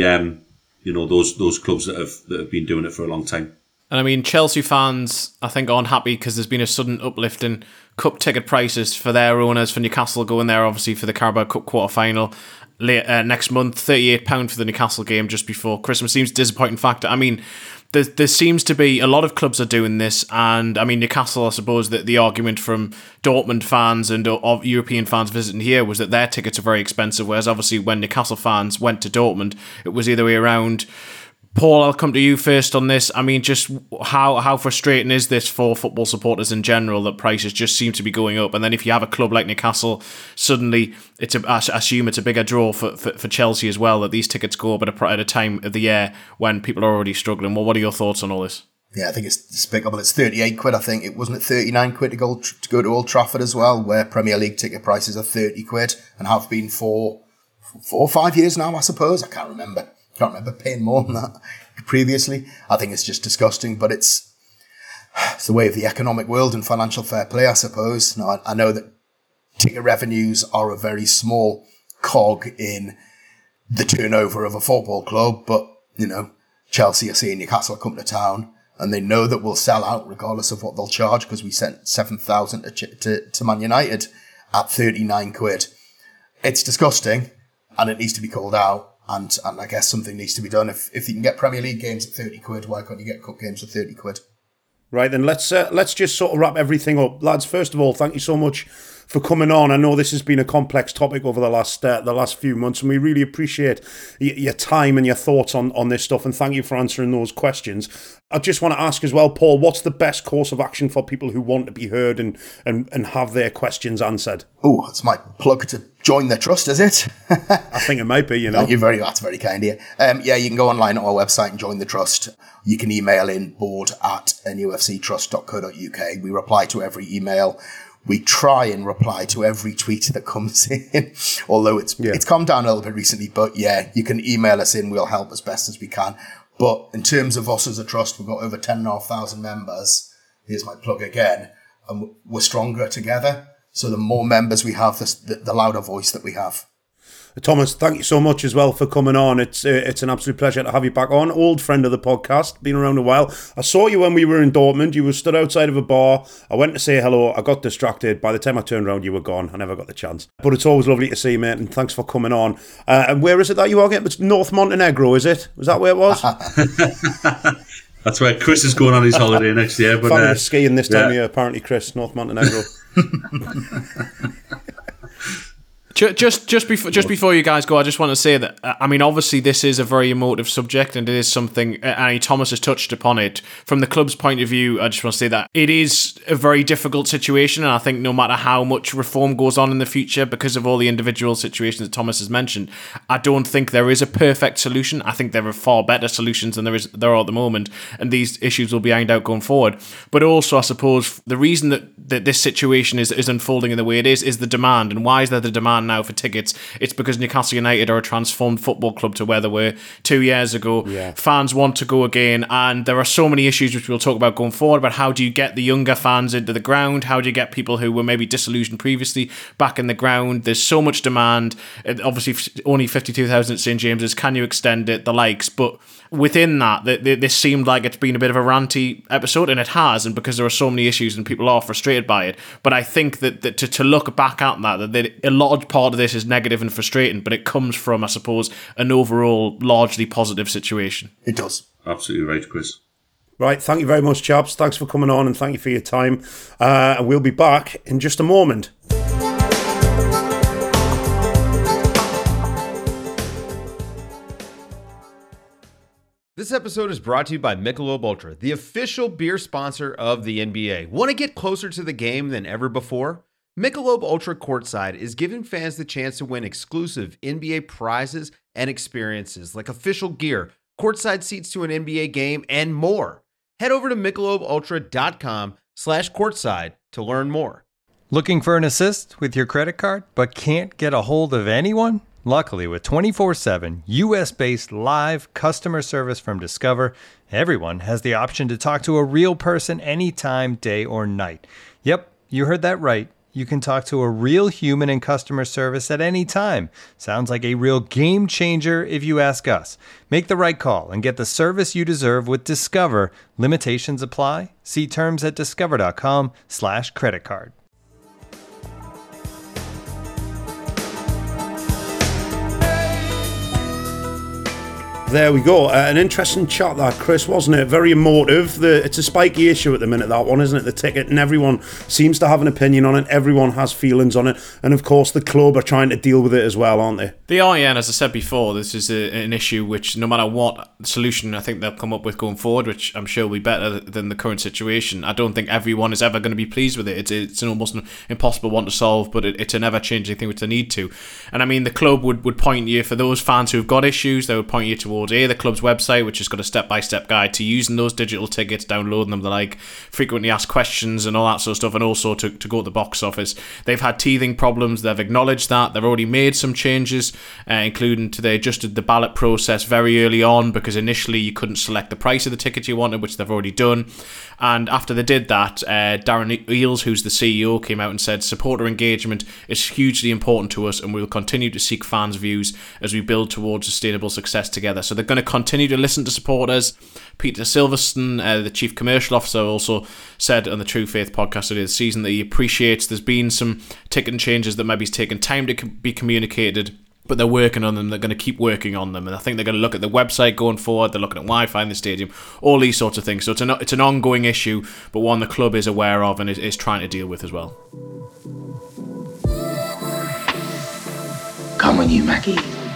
those clubs that have been doing it for a long time. And I mean, Chelsea fans, I think, aren't happy because there's been a sudden uplift in cup ticket prices for their owners. For Newcastle going there, obviously, for the Carabao Cup quarter-final next month, £38 for the Newcastle game just before Christmas seems a disappointing factor. I mean, there seems to be a lot of clubs are doing this, and I mean, Newcastle, I suppose that the argument from Dortmund fans and of European fans visiting here was that their tickets are very expensive, whereas obviously when Newcastle fans went to Dortmund, it was the other way around. Paul, I'll come to you first on this. I mean, just how frustrating is this for football supporters in general that prices just seem to be going up? And then if you have a club like Newcastle, suddenly I assume it's a bigger draw for Chelsea as well, that these tickets go up at a time of the year when people are already struggling. Well, what are your thoughts on all this? Yeah, I think it's despicable. It's 38 quid, I think. It wasn't 39 quid to go to Old Trafford as well, where Premier League ticket prices are 30 quid and have been for 4 or 5 years now, I suppose. I can't remember paying more than that previously. I think it's just disgusting, but it's the way of the economic world and financial fair play, I suppose. Now, I know that ticket revenues are a very small cog in the turnover of a football club, but, Chelsea are seeing Newcastle come to town and they know that we'll sell out regardless of what they'll charge, because we sent 7,000 to Man United at 39 quid. It's disgusting and it needs to be called out. And I guess something needs to be done. If you can get Premier League games at 30 quid, why can't you get cup games at 30 quid? Right, then let's just sort of wrap everything up. Lads, first of all, thank you so much for coming on. I know this has been a complex topic over the last few months, and we really appreciate your time and your thoughts on this stuff, and thank you for answering those questions. I just want to ask as well, Paul, what's the best course of action for people who want to be heard and have their questions answered? Oh, it's my plug to join the trust, is it? I think it might be, That's very kind of you. Yeah, you can go online on our website and join the trust. You can email in board@nufctrust.co.uk. We reply to every email. We try and reply to every tweet that comes in, although it's calmed down a little bit recently. But yeah, you can email us in. We'll help as best as we can. But in terms of us as a trust, we've got over 10,500 members. Here's my plug again. And we're stronger together. So the more members we have, the louder voice that we have. Thomas, thank you so much as well for coming on. It's an absolute pleasure to have you back on. Old friend of the podcast, been around a while. I saw you when we were in Dortmund. You were stood outside of a bar. I went to say hello. I got distracted. By the time I turned around, you were gone. I never got the chance. But it's always lovely to see you, mate, and thanks for coming on. And where is it that you are getting? It's North Montenegro, is it? Was that where it was? That's where Chris is going on his holiday next year. But family skiing this time of year, apparently, Chris. North Montenegro. Just before you guys go, I just want to say that, I mean, obviously this is a very emotive subject, and it is something, and Thomas has touched upon it. From the club's point of view, I just want to say that it is a very difficult situation, and I think no matter how much reform goes on in the future, because of all the individual situations that Thomas has mentioned, I don't think there is a perfect solution. I think there are far better solutions than there are at the moment, and these issues will be ironed out going forward. But also, I suppose, the reason that this situation is unfolding in the way it is the demand. And why is there the demand? demand now for tickets, it's because Newcastle United are a transformed football club to where they were 2 years ago. Yeah. Fans want to go again, and there are so many issues which we'll talk about going forward, about how do you get the younger fans into the ground, how do you get people who were maybe disillusioned previously back in the ground. There's so much demand. Obviously, only 52,000 at St James's. Can you extend it? The likes. But within that, this seemed like it's been a bit of a ranty episode, and it has, and because there are so many issues and people are frustrated by it. But I think that to look back at that a large part of this is negative and frustrating, but it comes from, I suppose, an overall largely positive situation. It does. Absolutely right, Chris. Right, thank you very much, chaps. Thanks for coming on and thank you for your time. And we'll be back in just a moment. This episode is brought to you by Michelob Ultra, the official beer sponsor of the NBA. Want to get closer to the game than ever before? Michelob Ultra Courtside is giving fans the chance to win exclusive NBA prizes and experiences like official gear, courtside seats to an NBA game, and more. Head over to MichelobUltra.com/courtside to learn more. Looking for an assist with your credit card but can't get a hold of anyone? Luckily, with 24/7 US-based live customer service from Discover, everyone has the option to talk to a real person anytime, day or night. Yep, you heard that right. You can talk to a real human in customer service at any time. Sounds like a real game changer if you ask us. Make the right call and get the service you deserve with Discover. Limitations apply. See terms at discover.com/creditcard. There we go. An interesting chat that, Chris, wasn't it? Very emotive. It's a spiky issue at the minute, that one, isn't it? The ticket, and everyone seems to have an opinion on it. Everyone has feelings on it. And of course, the club are trying to deal with it as well, aren't they? They are, yeah. And as I said before, this is an issue which, no matter what solution I think they'll come up with going forward, which I'm sure will be better than the current situation, I don't think everyone is ever going to be pleased with it. It's an almost an impossible one to solve, but it's an ever-changing thing which they need to. And I mean, the club would point you, for those fans who've got issues, they would point you towards the club's website, which has got a step-by-step guide to using those digital tickets, downloading them, the like, frequently asked questions and all that sort of stuff, and also to go to the box office. They've had teething problems. They've acknowledged that. They've already made some changes, including they adjusted the ballot process very early on, because initially you couldn't select the price of the ticket you wanted, which they've already done. And after they did that, Darren Eales, who's the CEO, came out and said supporter engagement is hugely important to us, and we will continue to seek fans' views as we build towards sustainable success together. So they're going to continue to listen to supporters. Peter Silverstone, the chief commercial officer, also said on the True Faith podcast earlier this season that he appreciates there's been some ticketing changes that maybe it's taken time to be communicated, but they're working on them. They're going to keep working on them, and I think they're going to look at the website going forward. They're looking at Wi-Fi in the stadium, all these sorts of things. So it's an ongoing issue, but one the club is aware of and is trying to deal with as well. Come with you, Mackie.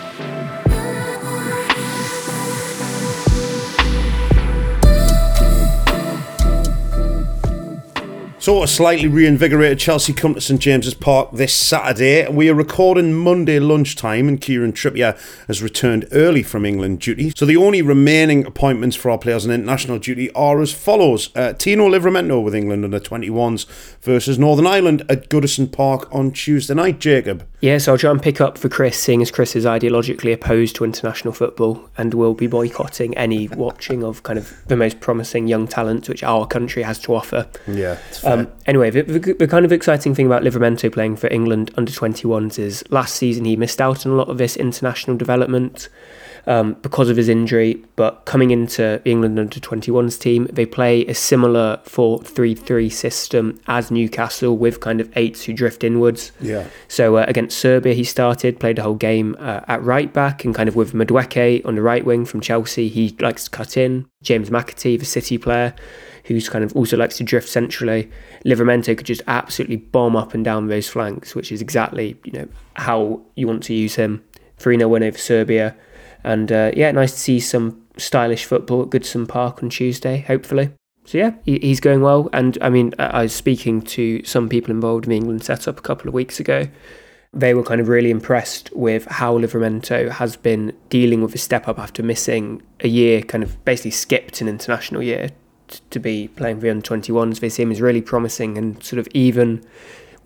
So a slightly reinvigorated Chelsea come to St James's Park this Saturday. We are recording Monday lunchtime and Kieran Trippier has returned early from England duty. So the only remaining appointments for our players on international duty are as follows. Tino Livramento with England under 21s versus Northern Ireland at Goodison Park on Tuesday night, Jacob. Yeah, so I'll try and pick up for Chris, seeing as Chris is ideologically opposed to international football and will be boycotting any watching of kind of the most promising young talent which our country has to offer. Yeah, anyway, the kind of exciting thing about Livramento playing for England under 21s is last season he missed out on a lot of this international development because of his injury, but coming into the England under 21s team, they play a similar 4-3-3 system as Newcastle with kind of eights who drift inwards. Yeah. So against Serbia he played the whole game at right back, and kind of with Madueke on the right wing from Chelsea, he likes to cut in. James McAtee, the City player, who's kind of also likes to drift centrally. Livramento could just absolutely bomb up and down those flanks, which is exactly how you want to use him. 3-0 win over Serbia. And nice to see some stylish football at Goodison Park on Tuesday, hopefully. So yeah, he's going well. And I mean, I was speaking to some people involved in the England setup a couple of weeks ago. They were kind of really impressed with how Livramento has been dealing with his step up after missing a year, kind of basically skipped an international year to be playing for the under-21s. They see him as really promising, and sort of even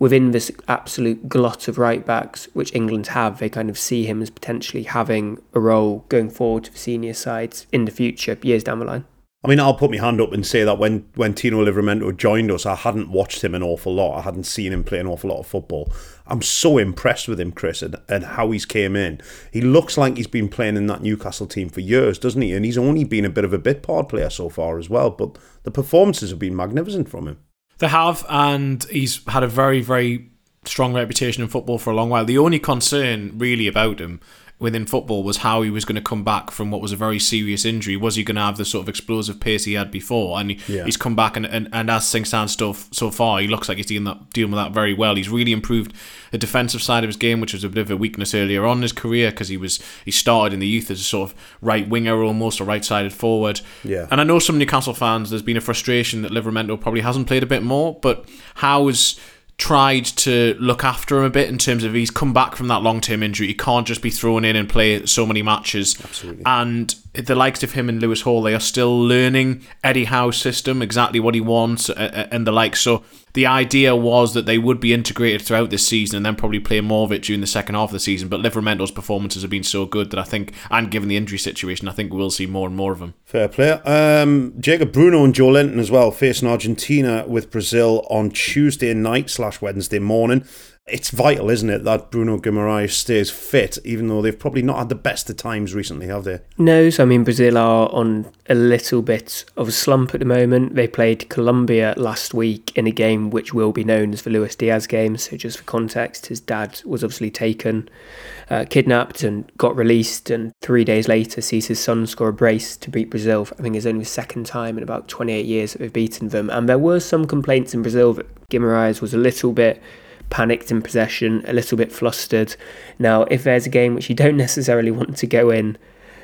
within this absolute glut of right-backs, which England have, they kind of see him as potentially having a role going forward to the senior sides in the future, years down the line. I mean, I'll put my hand up and say that when Tino Livramento joined us, I hadn't watched him an awful lot. I hadn't seen him play an awful lot of football. I'm so impressed with him, Chris, and how he's came in. He looks like he's been playing in that Newcastle team for years, doesn't he? And he's only been a bit of a bit part player so far as well, but the performances have been magnificent from him. They have, and he's had a very, very strong reputation in football for a long while. The only concern really about him within football was how he was going to come back from what was a very serious injury. Was he going to have the sort of explosive pace he had before? And he's come back, and as things stand so far, he looks like he's dealing with that very well. He's really improved the defensive side of his game, which was a bit of a weakness earlier on in his career, because he started in the youth as a sort of right winger almost, or right-sided forward. Yeah. And I know some Newcastle fans, there's been a frustration that Livramento probably hasn't played a bit more, but Howe's tried to look after him a bit in terms of he's come back from that long-term injury. He can't just be thrown in and play so many matches. Absolutely. And the likes of him and Lewis Hall, they are still learning Eddie Howe's system, exactly what he wants and the like. So the idea was that they would be integrated throughout this season and then probably play more of it during the second half of the season. But Livramento's performances have been so good that I think, and given the injury situation, I think we'll see more and more of him. Fair play. Jacob Bruno and Joe Linton as well facing Argentina with Brazil on Tuesday night / Wednesday morning. It's vital, isn't it, that Bruno Guimaraes stays fit, even though they've probably not had the best of times recently, have they? No, so I mean, Brazil are on a little bit of a slump at the moment. They played Colombia last week in a game which will be known as the Luis Diaz game. So just for context, his dad was obviously taken, kidnapped and got released, and 3 days later sees his son score a brace to beat Brazil. I think it's only the second time in about 28 years that they've beaten them. And there were some complaints in Brazil that Guimaraes was a little bit panicked in possession, a little bit flustered. Now, if there's a game which you don't necessarily want to go in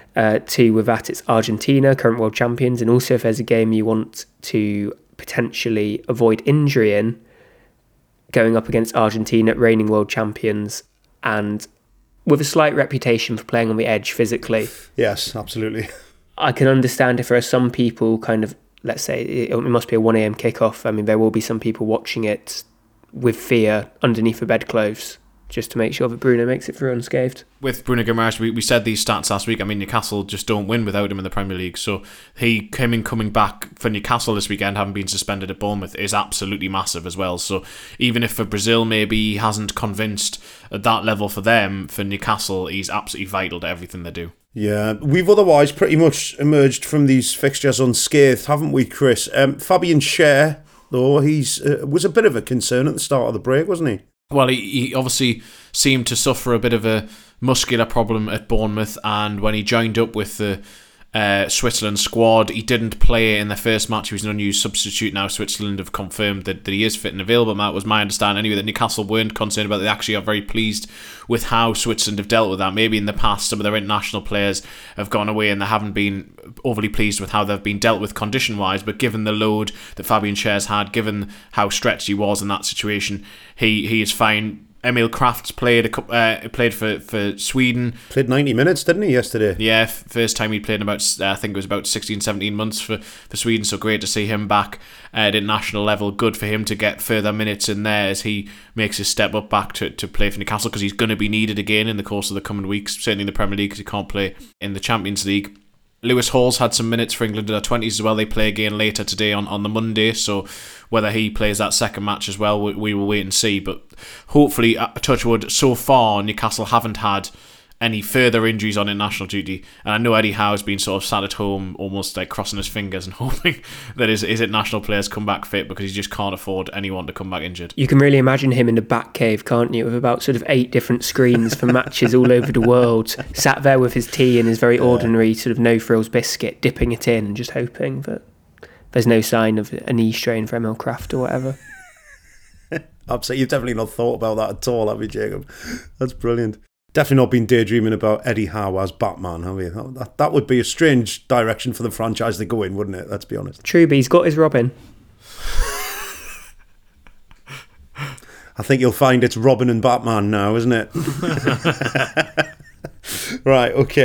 to with that, it's Argentina, current world champions, and also if there's a game you want to potentially avoid injury in, going up against Argentina, reigning world champions, and with a slight reputation for playing on the edge physically. Yes, absolutely. I can understand if there are some people kind of, let's say, it must be a 1am kickoff. I mean, there will be some people watching it with fear underneath the bedclothes, just to make sure that Bruno makes it through unscathed. With Bruno Guimaraes, we said these stats last week. I mean, Newcastle just don't win without him in the Premier League. So coming back for Newcastle this weekend, having been suspended at Bournemouth, is absolutely massive as well. So even if for Brazil maybe he hasn't convinced at that level for them, for Newcastle, he's absolutely vital to everything they do. Yeah, we've otherwise pretty much emerged from these fixtures unscathed, haven't we, Chris? Fabian Schär, though, he's was a bit of a concern at the start of the break, wasn't he? Well, he obviously seemed to suffer a bit of a muscular problem at Bournemouth, and when he joined up with the Switzerland squad, he didn't play in the first match. He was an unused substitute. Now Switzerland have confirmed that he is fit and available. And that was my understanding anyway, that Newcastle weren't concerned about it. They actually are very pleased with how Switzerland have dealt with that. Maybe in the past some of their international players have gone away and they haven't been overly pleased with how they've been dealt with condition wise, but given the load that Fabian Schär's had, given how stretched he was in that situation, he is fine. Emil Krafts played for Sweden. Played 90 minutes, didn't he, yesterday? Yeah, first time he played in about, I think it was about 16, 17 months for Sweden, so great to see him back at international level. Good for him to get further minutes in there as he makes his step up back to play for Newcastle, because he's going to be needed again in the course of the coming weeks, certainly in the Premier League, because he can't play in the Champions League. Lewis Hall's had some minutes for England in their 20s as well. They play again later today on the Monday, so whether he plays that second match as well, we will wait and see. But hopefully, touchwood, so far Newcastle haven't had any further injuries on international duty, and I know Eddie Howe's been sort of sat at home almost like crossing his fingers and hoping that his international players come back fit, because he just can't afford anyone to come back injured. You can really imagine him in the back cave, can't you, with about sort of 8 different screens for matches all over the world, sat there with his tea and his very ordinary sort of no-frills biscuit, dipping it in and just hoping that there's no sign of a knee strain for Emil Kraft or whatever. Absolutely. You've definitely not thought about that at all, have you, Jacob? That's brilliant. Definitely not been daydreaming about Eddie Howe as Batman, have you? That would be a strange direction for the franchise to go in, wouldn't it? Let's be honest. True, but he's got his Robin. I think you'll find it's Robin and Batman now, isn't it? Right, okay.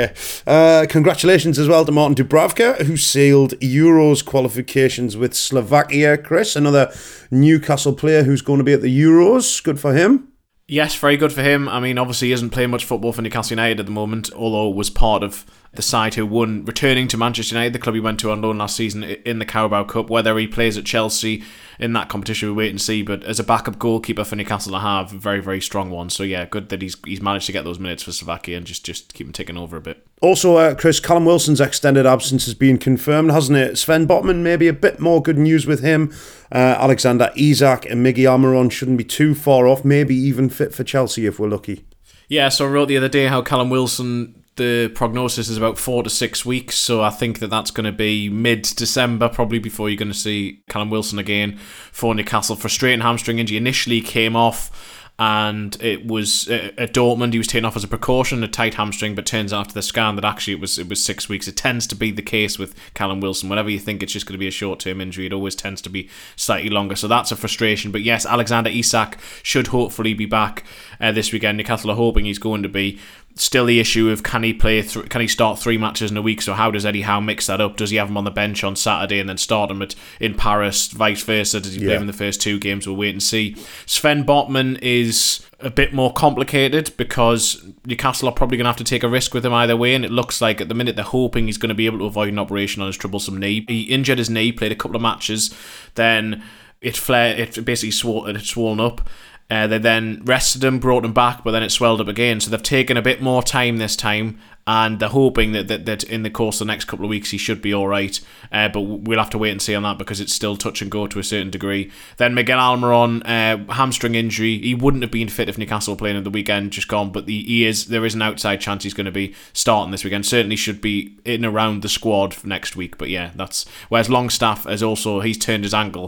Congratulations as well to Martin Dubravka, who sealed Euros qualifications with Slovakia. Chris, another Newcastle player who's going to be at the Euros. Good for him. Yes, very good for him. I mean, obviously he isn't playing much football for Newcastle United at the moment, although was part of the side who won, returning to Manchester United, the club he went to on loan last season in the Carabao Cup. Whether he plays at Chelsea in that competition, we'll wait and see. But as a backup goalkeeper for Newcastle to have, a very, very strong one. So yeah, good that he's managed to get those minutes for Slovakia and just keep him ticking over a bit. Also, Chris, Callum Wilson's extended absence has been confirmed, hasn't it? Sven Botman, maybe a bit more good news with him. Alexander Isak and Miggy Almiron shouldn't be too far off, maybe even fit for Chelsea if we're lucky. Yeah, so I wrote the other day how Callum Wilson, the prognosis is about 4 to 6 weeks, so I think that's going to be mid-December probably before you're going to see Callum Wilson again for Newcastle. Frustrating hamstring injury. Initially came off and it was at Dortmund. He was taken off as a precaution, a tight hamstring, but turns out after the scan that actually it was 6 weeks. It tends to be the case with Callum Wilson. Whenever you think it's just going to be a short-term injury, it always tends to be slightly longer. So that's a frustration. But yes, Alexander Isak should hopefully be back this weekend. Newcastle are hoping he's going to be. Still the issue of can he start 3 matches in a week? So how does Eddie Howe mix that up? Does he have him on the bench on Saturday and then start him in Paris, vice versa? Does he play him in the first 2 games? We'll wait and see. Sven Botman is a bit more complicated because Newcastle are probably going to have to take a risk with him either way, and it looks like at the minute they're hoping he's going to be able to avoid an operation on his troublesome knee. He injured his knee, played a couple of matches, then it basically swollen up. They then rested him, brought him back, but then it swelled up again. So they've taken a bit more time this time, and they're hoping that in the course of the next couple of weeks he should be all right. But we'll have to wait and see on that because it's still touch and go to a certain degree. Then Miguel Almiron, hamstring injury. He wouldn't have been fit if Newcastle were playing at the weekend just gone, but there is an outside chance he's going to be starting this weekend. Certainly should be in around the squad for next week. But yeah, whereas Longstaff has also he's turned his ankle,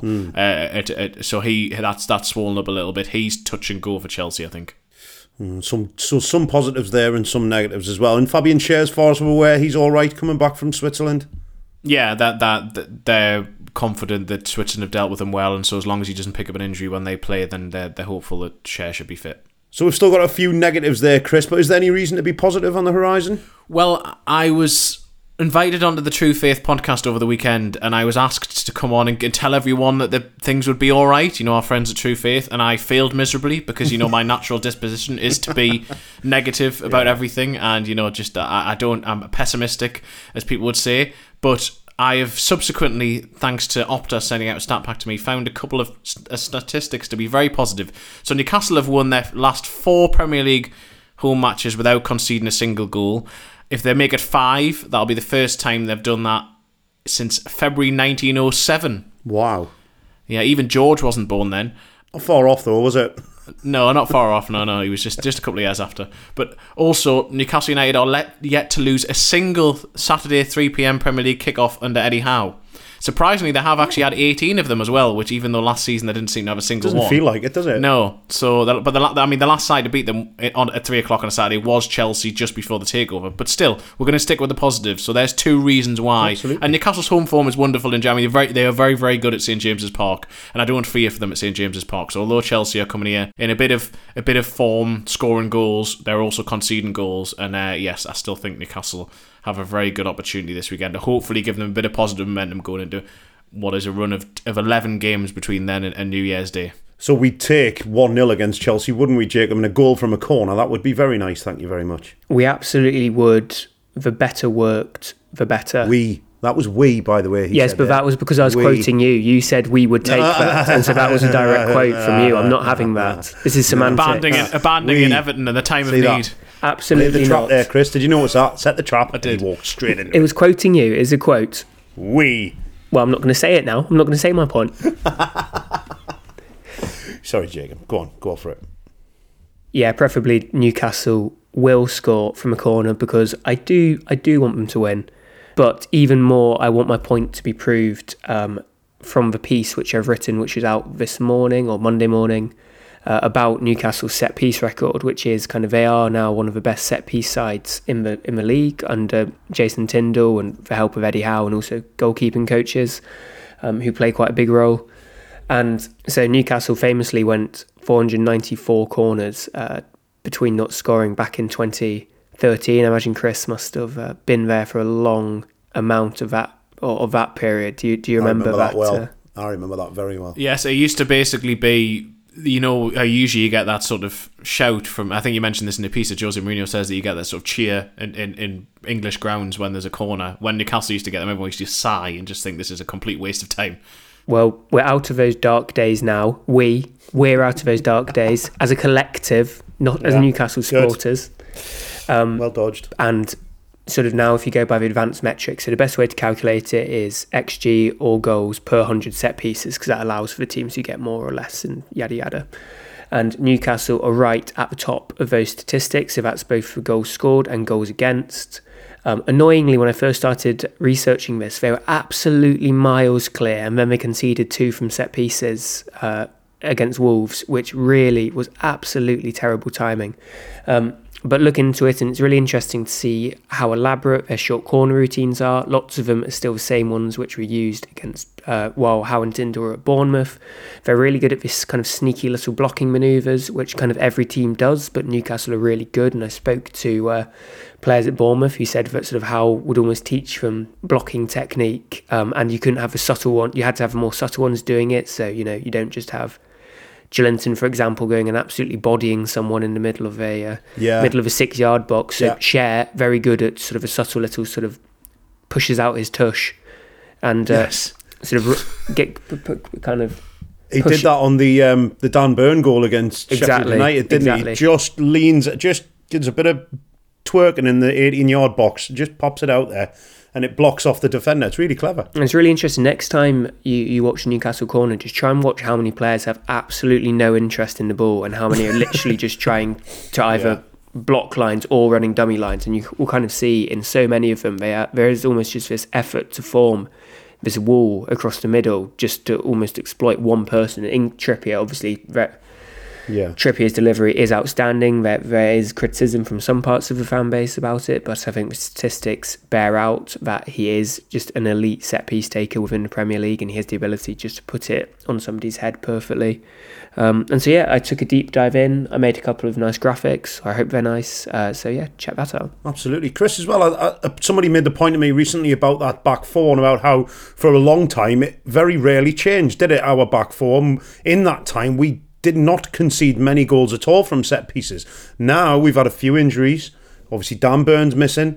so that's swollen up a little bit. He's touch and go for Chelsea, I think. Some positives there and some negatives as well. And Fabian Schär, as far as we're aware, he's all right coming back from Switzerland. Yeah, that they're confident that Switzerland have dealt with him well, and so as long as he doesn't pick up an injury when they play, then they're hopeful that Schär should be fit. So we've still got a few negatives there, Chris, but is there any reason to be positive on the horizon? Well, I was invited onto the True Faith podcast over the weekend, and I was asked to come on and tell everyone that things would be all right, our friends at True Faith, and I failed miserably because my natural disposition is to be negative about everything, and I'm pessimistic, as people would say, but I have subsequently, thanks to Opta sending out a stat pack to me, found a couple of statistics to be very positive. So Newcastle have won their last 4 Premier League home matches without conceding a single goal. If they make it 5, that'll be the first time they've done that since February 1907. Wow. Yeah, even George wasn't born then. Not far off though, was it? No, not far off. No, he was just a couple of years after. But also, Newcastle United are yet to lose a single Saturday 3 p.m. Premier League kickoff under Eddie Howe. Surprisingly, they have actually had 18 of them as well, which even though last season they didn't seem to have a single one. Doesn't feel like it, does it? No. So, the last side to beat them at 3 o'clock on a Saturday was Chelsea just before the takeover. But still, we're going to stick with the positives. So there's 2 reasons why. Absolutely. And Newcastle's home form is wonderful in Germany. They are very, very good at St James's Park, and I don't fear for them at St James's Park. So although Chelsea are coming here in a bit of form, scoring goals, they're also conceding goals. And yes, I still think Newcastle have a very good opportunity this weekend to hopefully give them a bit of positive momentum going into what is a run of 11 games between then and New Year's Day. So we'd take 1-0 against Chelsea, wouldn't we, Jacob? And a goal from a corner. That would be very nice, thank you very much. We absolutely would. The better worked, the better. That was we, by the way. Yes, but that was because I was quoting you. You said we would take that, and so that was a direct quote from you. I'm not having that. This is semantics. Abandoning Everton at the time of need. Absolutely the trap not. there, Chris. Did you notice that? Set the trap. I did. Walk straight into it. It was quoting you. It's a quote. We. Well, I'm not going to say it now. I'm not going to say my point. Sorry, Jacob. Go on. Go for it. Yeah, preferably Newcastle will score from a corner because I do want them to win. But even more, I want my point to be proved from the piece which I've written, which is out this morning or Monday morning, about Newcastle's set-piece record, which is they are now one of the best set-piece sides in the league under Jason Tindall and the help of Eddie Howe and also goalkeeping coaches who play quite a big role. And so Newcastle famously went 494 corners between not scoring back in 2013 13. I imagine Chris must have been there for a long amount of that period. Do you remember that? Well, I remember that very well. Yes, it used to basically be, usually you get that sort of shout from, I think you mentioned this in the piece that Jose Mourinho says, that you get that sort of cheer in English grounds when there's a corner. When Newcastle used to get them, everyone used to sigh and just think this is a complete waste of time. Well, we're out of those dark days now. We're out of those dark days as a collective, not as Newcastle supporters. Well dodged. And sort of now, if you go by the advanced metrics, so the best way to calculate it is XG or goals per 100 set pieces, because that allows for the teams to get more or less and yada yada. And Newcastle are right at the top of those statistics, so that's both for goals scored and goals against. Annoyingly, when I first started researching this, they were absolutely miles clear, and then they conceded 2 from set pieces against Wolves, which really was absolutely terrible timing. But look into it, and it's really interesting to see how elaborate their short corner routines are. Lots of them are still the same ones which were used against while Howe and Tinder were at Bournemouth. They're really good at this kind of sneaky little blocking manoeuvres, which kind of every team does, but Newcastle are really good. And I spoke to players at Bournemouth who said that sort of Howe would almost teach them blocking technique, and you couldn't have the subtle one. You had to have the more subtle ones doing it. So, you don't just have Joelinton, for example, going and absolutely bodying someone in the middle of a 6-yard box. So Cher, very good at sort of a subtle little sort of pushes out his tush and sort of kind of. He did that on the Dan Burn goal against Sheffield United, didn't he? He just leans, just gives a bit of twerking in the 18-yard box, just pops it out there, and it blocks off the defender. It's really clever. And it's really interesting. Next time you watch Newcastle corner, just try and watch how many players have absolutely no interest in the ball and how many are literally just trying to either block lines or running dummy lines. And you will kind of see in so many of them, there is almost just this effort to form this wall across the middle just to almost exploit one person. In Trippier, obviously, Trippier's delivery is outstanding. There is criticism from some parts of the fan base about it, but I think the statistics bear out that he is just an elite set piece taker within the Premier League, and he has the ability just to put it on somebody's head perfectly. And so I took a deep dive in. I made a couple of nice graphics. I hope they're nice. Check that out. Absolutely. Chris, as well, somebody made the point to me recently about that back four and about how for a long time it very rarely changed, did it, our back four? In that time we did not concede many goals at all from set pieces. Now we've had a few injuries. Obviously Dan Burn's missing,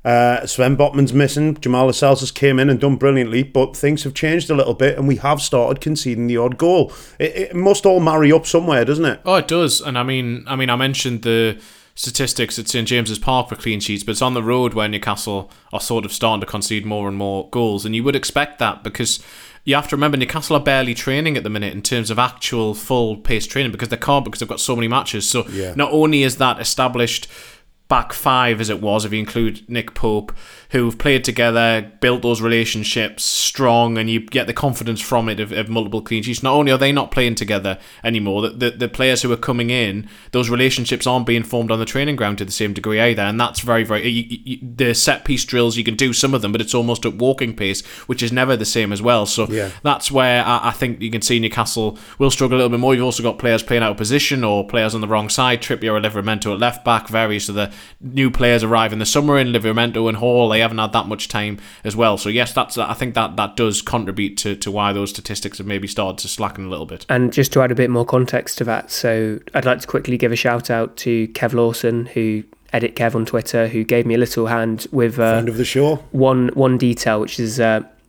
Sven Botman's missing, Jamal Lascelles has came in and done brilliantly, but things have changed a little bit and we have started conceding the odd goal. It must all marry up somewhere, doesn't it? Oh, it does. And I mean I mentioned the statistics at St James's Park for clean sheets, but it's on the road where Newcastle are sort of starting to concede more and more goals, and you would expect that because you have to remember Newcastle are barely training at the minute in terms of actual full-paced training because they can't, because they've got so many matches. So not only is that established back five as it was, if you include Nick Pope, who've played together, built those relationships strong, and you get the confidence from it of multiple clean sheets. Not only are they not playing together anymore, the players who are coming in, those relationships aren't being formed on the training ground to the same degree either, and that's very, very... the set-piece drills, you can do some of them, but it's almost at walking pace, which is never the same as well. So that's where I think you can see Newcastle will struggle a little bit more. You've also got players playing out of position or players on the wrong side. Trippier or Livramento at left-back, varies to the new players arrive in the summer in Livramento and Hall. They haven't had that much time as well. So yes, I think that does contribute to why those statistics have maybe started to slacken a little bit. And just to add a bit more context to that, so I'd like to quickly give a shout out to Kev Lawson, who edit Kev on Twitter, who gave me a little hand with friend of the show. One detail, which is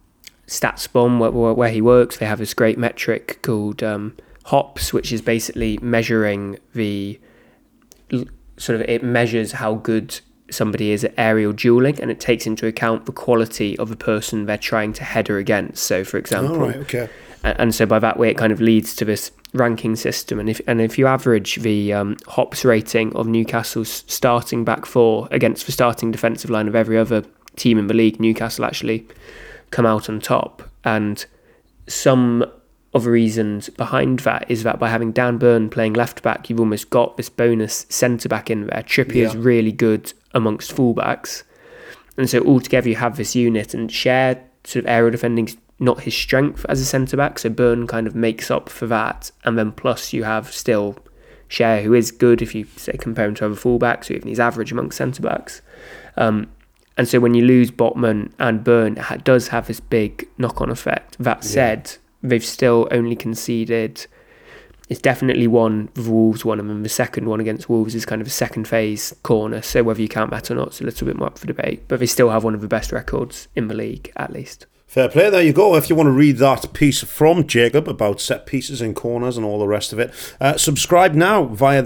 StatsBomb, where he works. They have this great metric called hops, which is basically measuring the it measures how good somebody is at aerial duelling, and it takes into account the quality of the person they're trying to header against. So, for example, and so by that way, it kind of leads to this ranking system. And if you average the hops rating of Newcastle's starting back four against the starting defensive line of every other team in the league, Newcastle actually come out on top. And some of the reasons behind that is that by having Dan Burn playing left back, you've almost got this bonus centre back in there. Trippier is really good amongst fullbacks, and so altogether you have this unit. And Cher sort of aerial defending's not his strength as a centre back, so Burn kind of makes up for that. And then plus you have still share, who is good if you say compare him to other fullbacks, or even he's average amongst centre-backs. And so when you lose Botman and Burn, it does have this big knock-on effect. That said, they've still only conceded... It's definitely one of Wolves, one of them. The second one against Wolves is kind of a second phase corner, so whether you count that or not, it's a little bit more up for debate. But they still have one of the best records in the league, at least. Fair play, there you go. If you want to read that piece from Jacob about set pieces and corners and all the rest of it, subscribe now via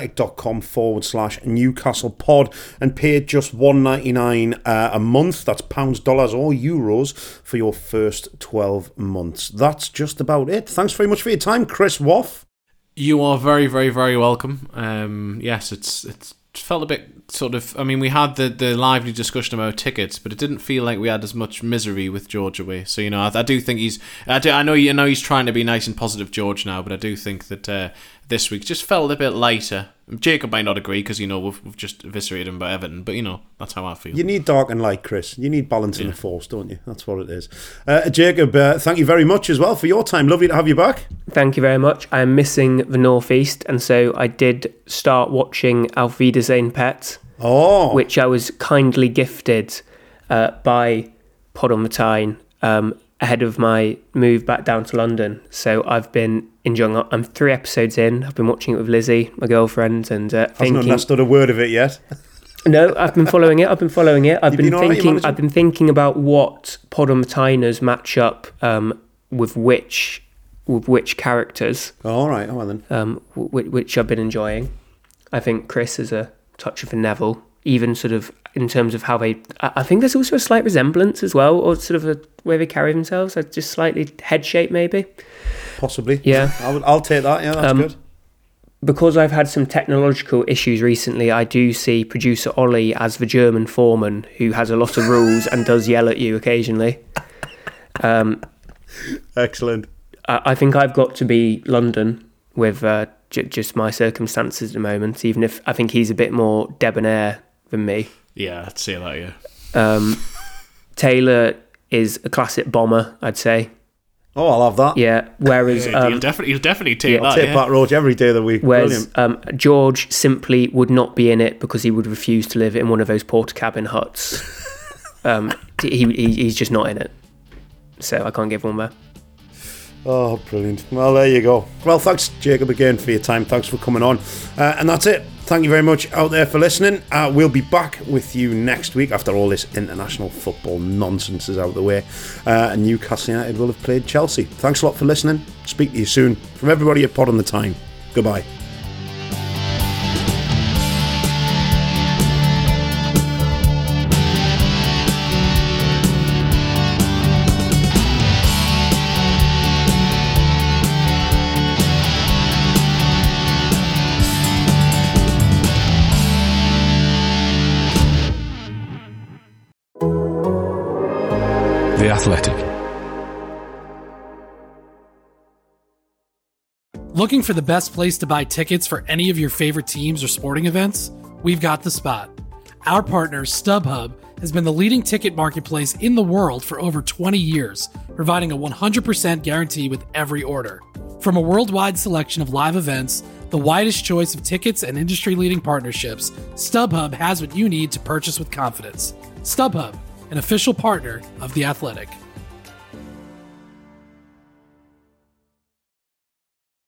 theathletic.com/Newcastle pod and pay just $1.99 a month. That's pounds, dollars or euros for your first 12 months. That's just about it. Thanks very much for your time, Chris Waff. You are very, very, very welcome. Yes, it's felt a bit sort of... I mean, we had the lively discussion about tickets, but it didn't feel like we had as much misery with George away. So, I do think he's... I know he's trying to be nice and positive, George, now, but I do think that this week just felt a bit lighter. Jacob might not agree because, we've just eviscerated him by Everton, but, that's how I feel. You need dark and light, Chris. You need balance in the force, don't you? That's what it is. Jacob, thank you very much as well for your time. Lovely to have you back. Thank you very much. I am missing the Northeast, and so I did start watching Auf Wiedersehen Pet, which I was kindly gifted by Pod on the Tyne ahead of my move back down to London. So I've been enjoying it. I'm 3 episodes in. I've been watching it with Lizzie, my girlfriend, and thinking... Hasn't understood a word of it yet. No, I've been following it. I've been thinking about what Pod on the Tyne's match up with which characters. All right. Oh, well then. Which I've been enjoying. I think Chris is a touch of a Neville, even sort of in terms of how they... I think there's also a slight resemblance as well, or sort of a way they carry themselves, like just slightly head shape maybe. Possibly. Yeah. I'll take that. Yeah, that's good. Because I've had some technological issues recently, I do see producer Ollie as the German foreman who has a lot of rules and does yell at you occasionally. Excellent. I think I've got to be London with just my circumstances at the moment, even if I think he's a bit more debonair than me. Yeah, I'd say that, yeah. Taylor is a classic bomber, I'd say. Oh, I'll have that. Yeah, whereas... he'll definitely take that, I'll take Pat Roach every day of the week. Whereas George simply would not be in it because he would refuse to live in one of those porter cabin huts. He's just not in it. So I can't give one there. Oh, brilliant. Well, there you go. Well, thanks, Jacob, again for your time. Thanks for coming on. And that's it. Thank you very much out there for listening. We'll be back with you next week after all this international football nonsense is out the way. And Newcastle United will have played Chelsea. Thanks a lot for listening. Speak to you soon. From everybody at Pod on the Tyne. Goodbye. The Athletic. Looking for the best place to buy tickets for any of your favorite teams or sporting events? We've got the spot. Our partner, StubHub, has been the leading ticket marketplace in the world for over 20 years, providing a 100% guarantee with every order. From a worldwide selection of live events, the widest choice of tickets and industry-leading partnerships, StubHub has what you need to purchase with confidence. StubHub, an official partner of The Athletic.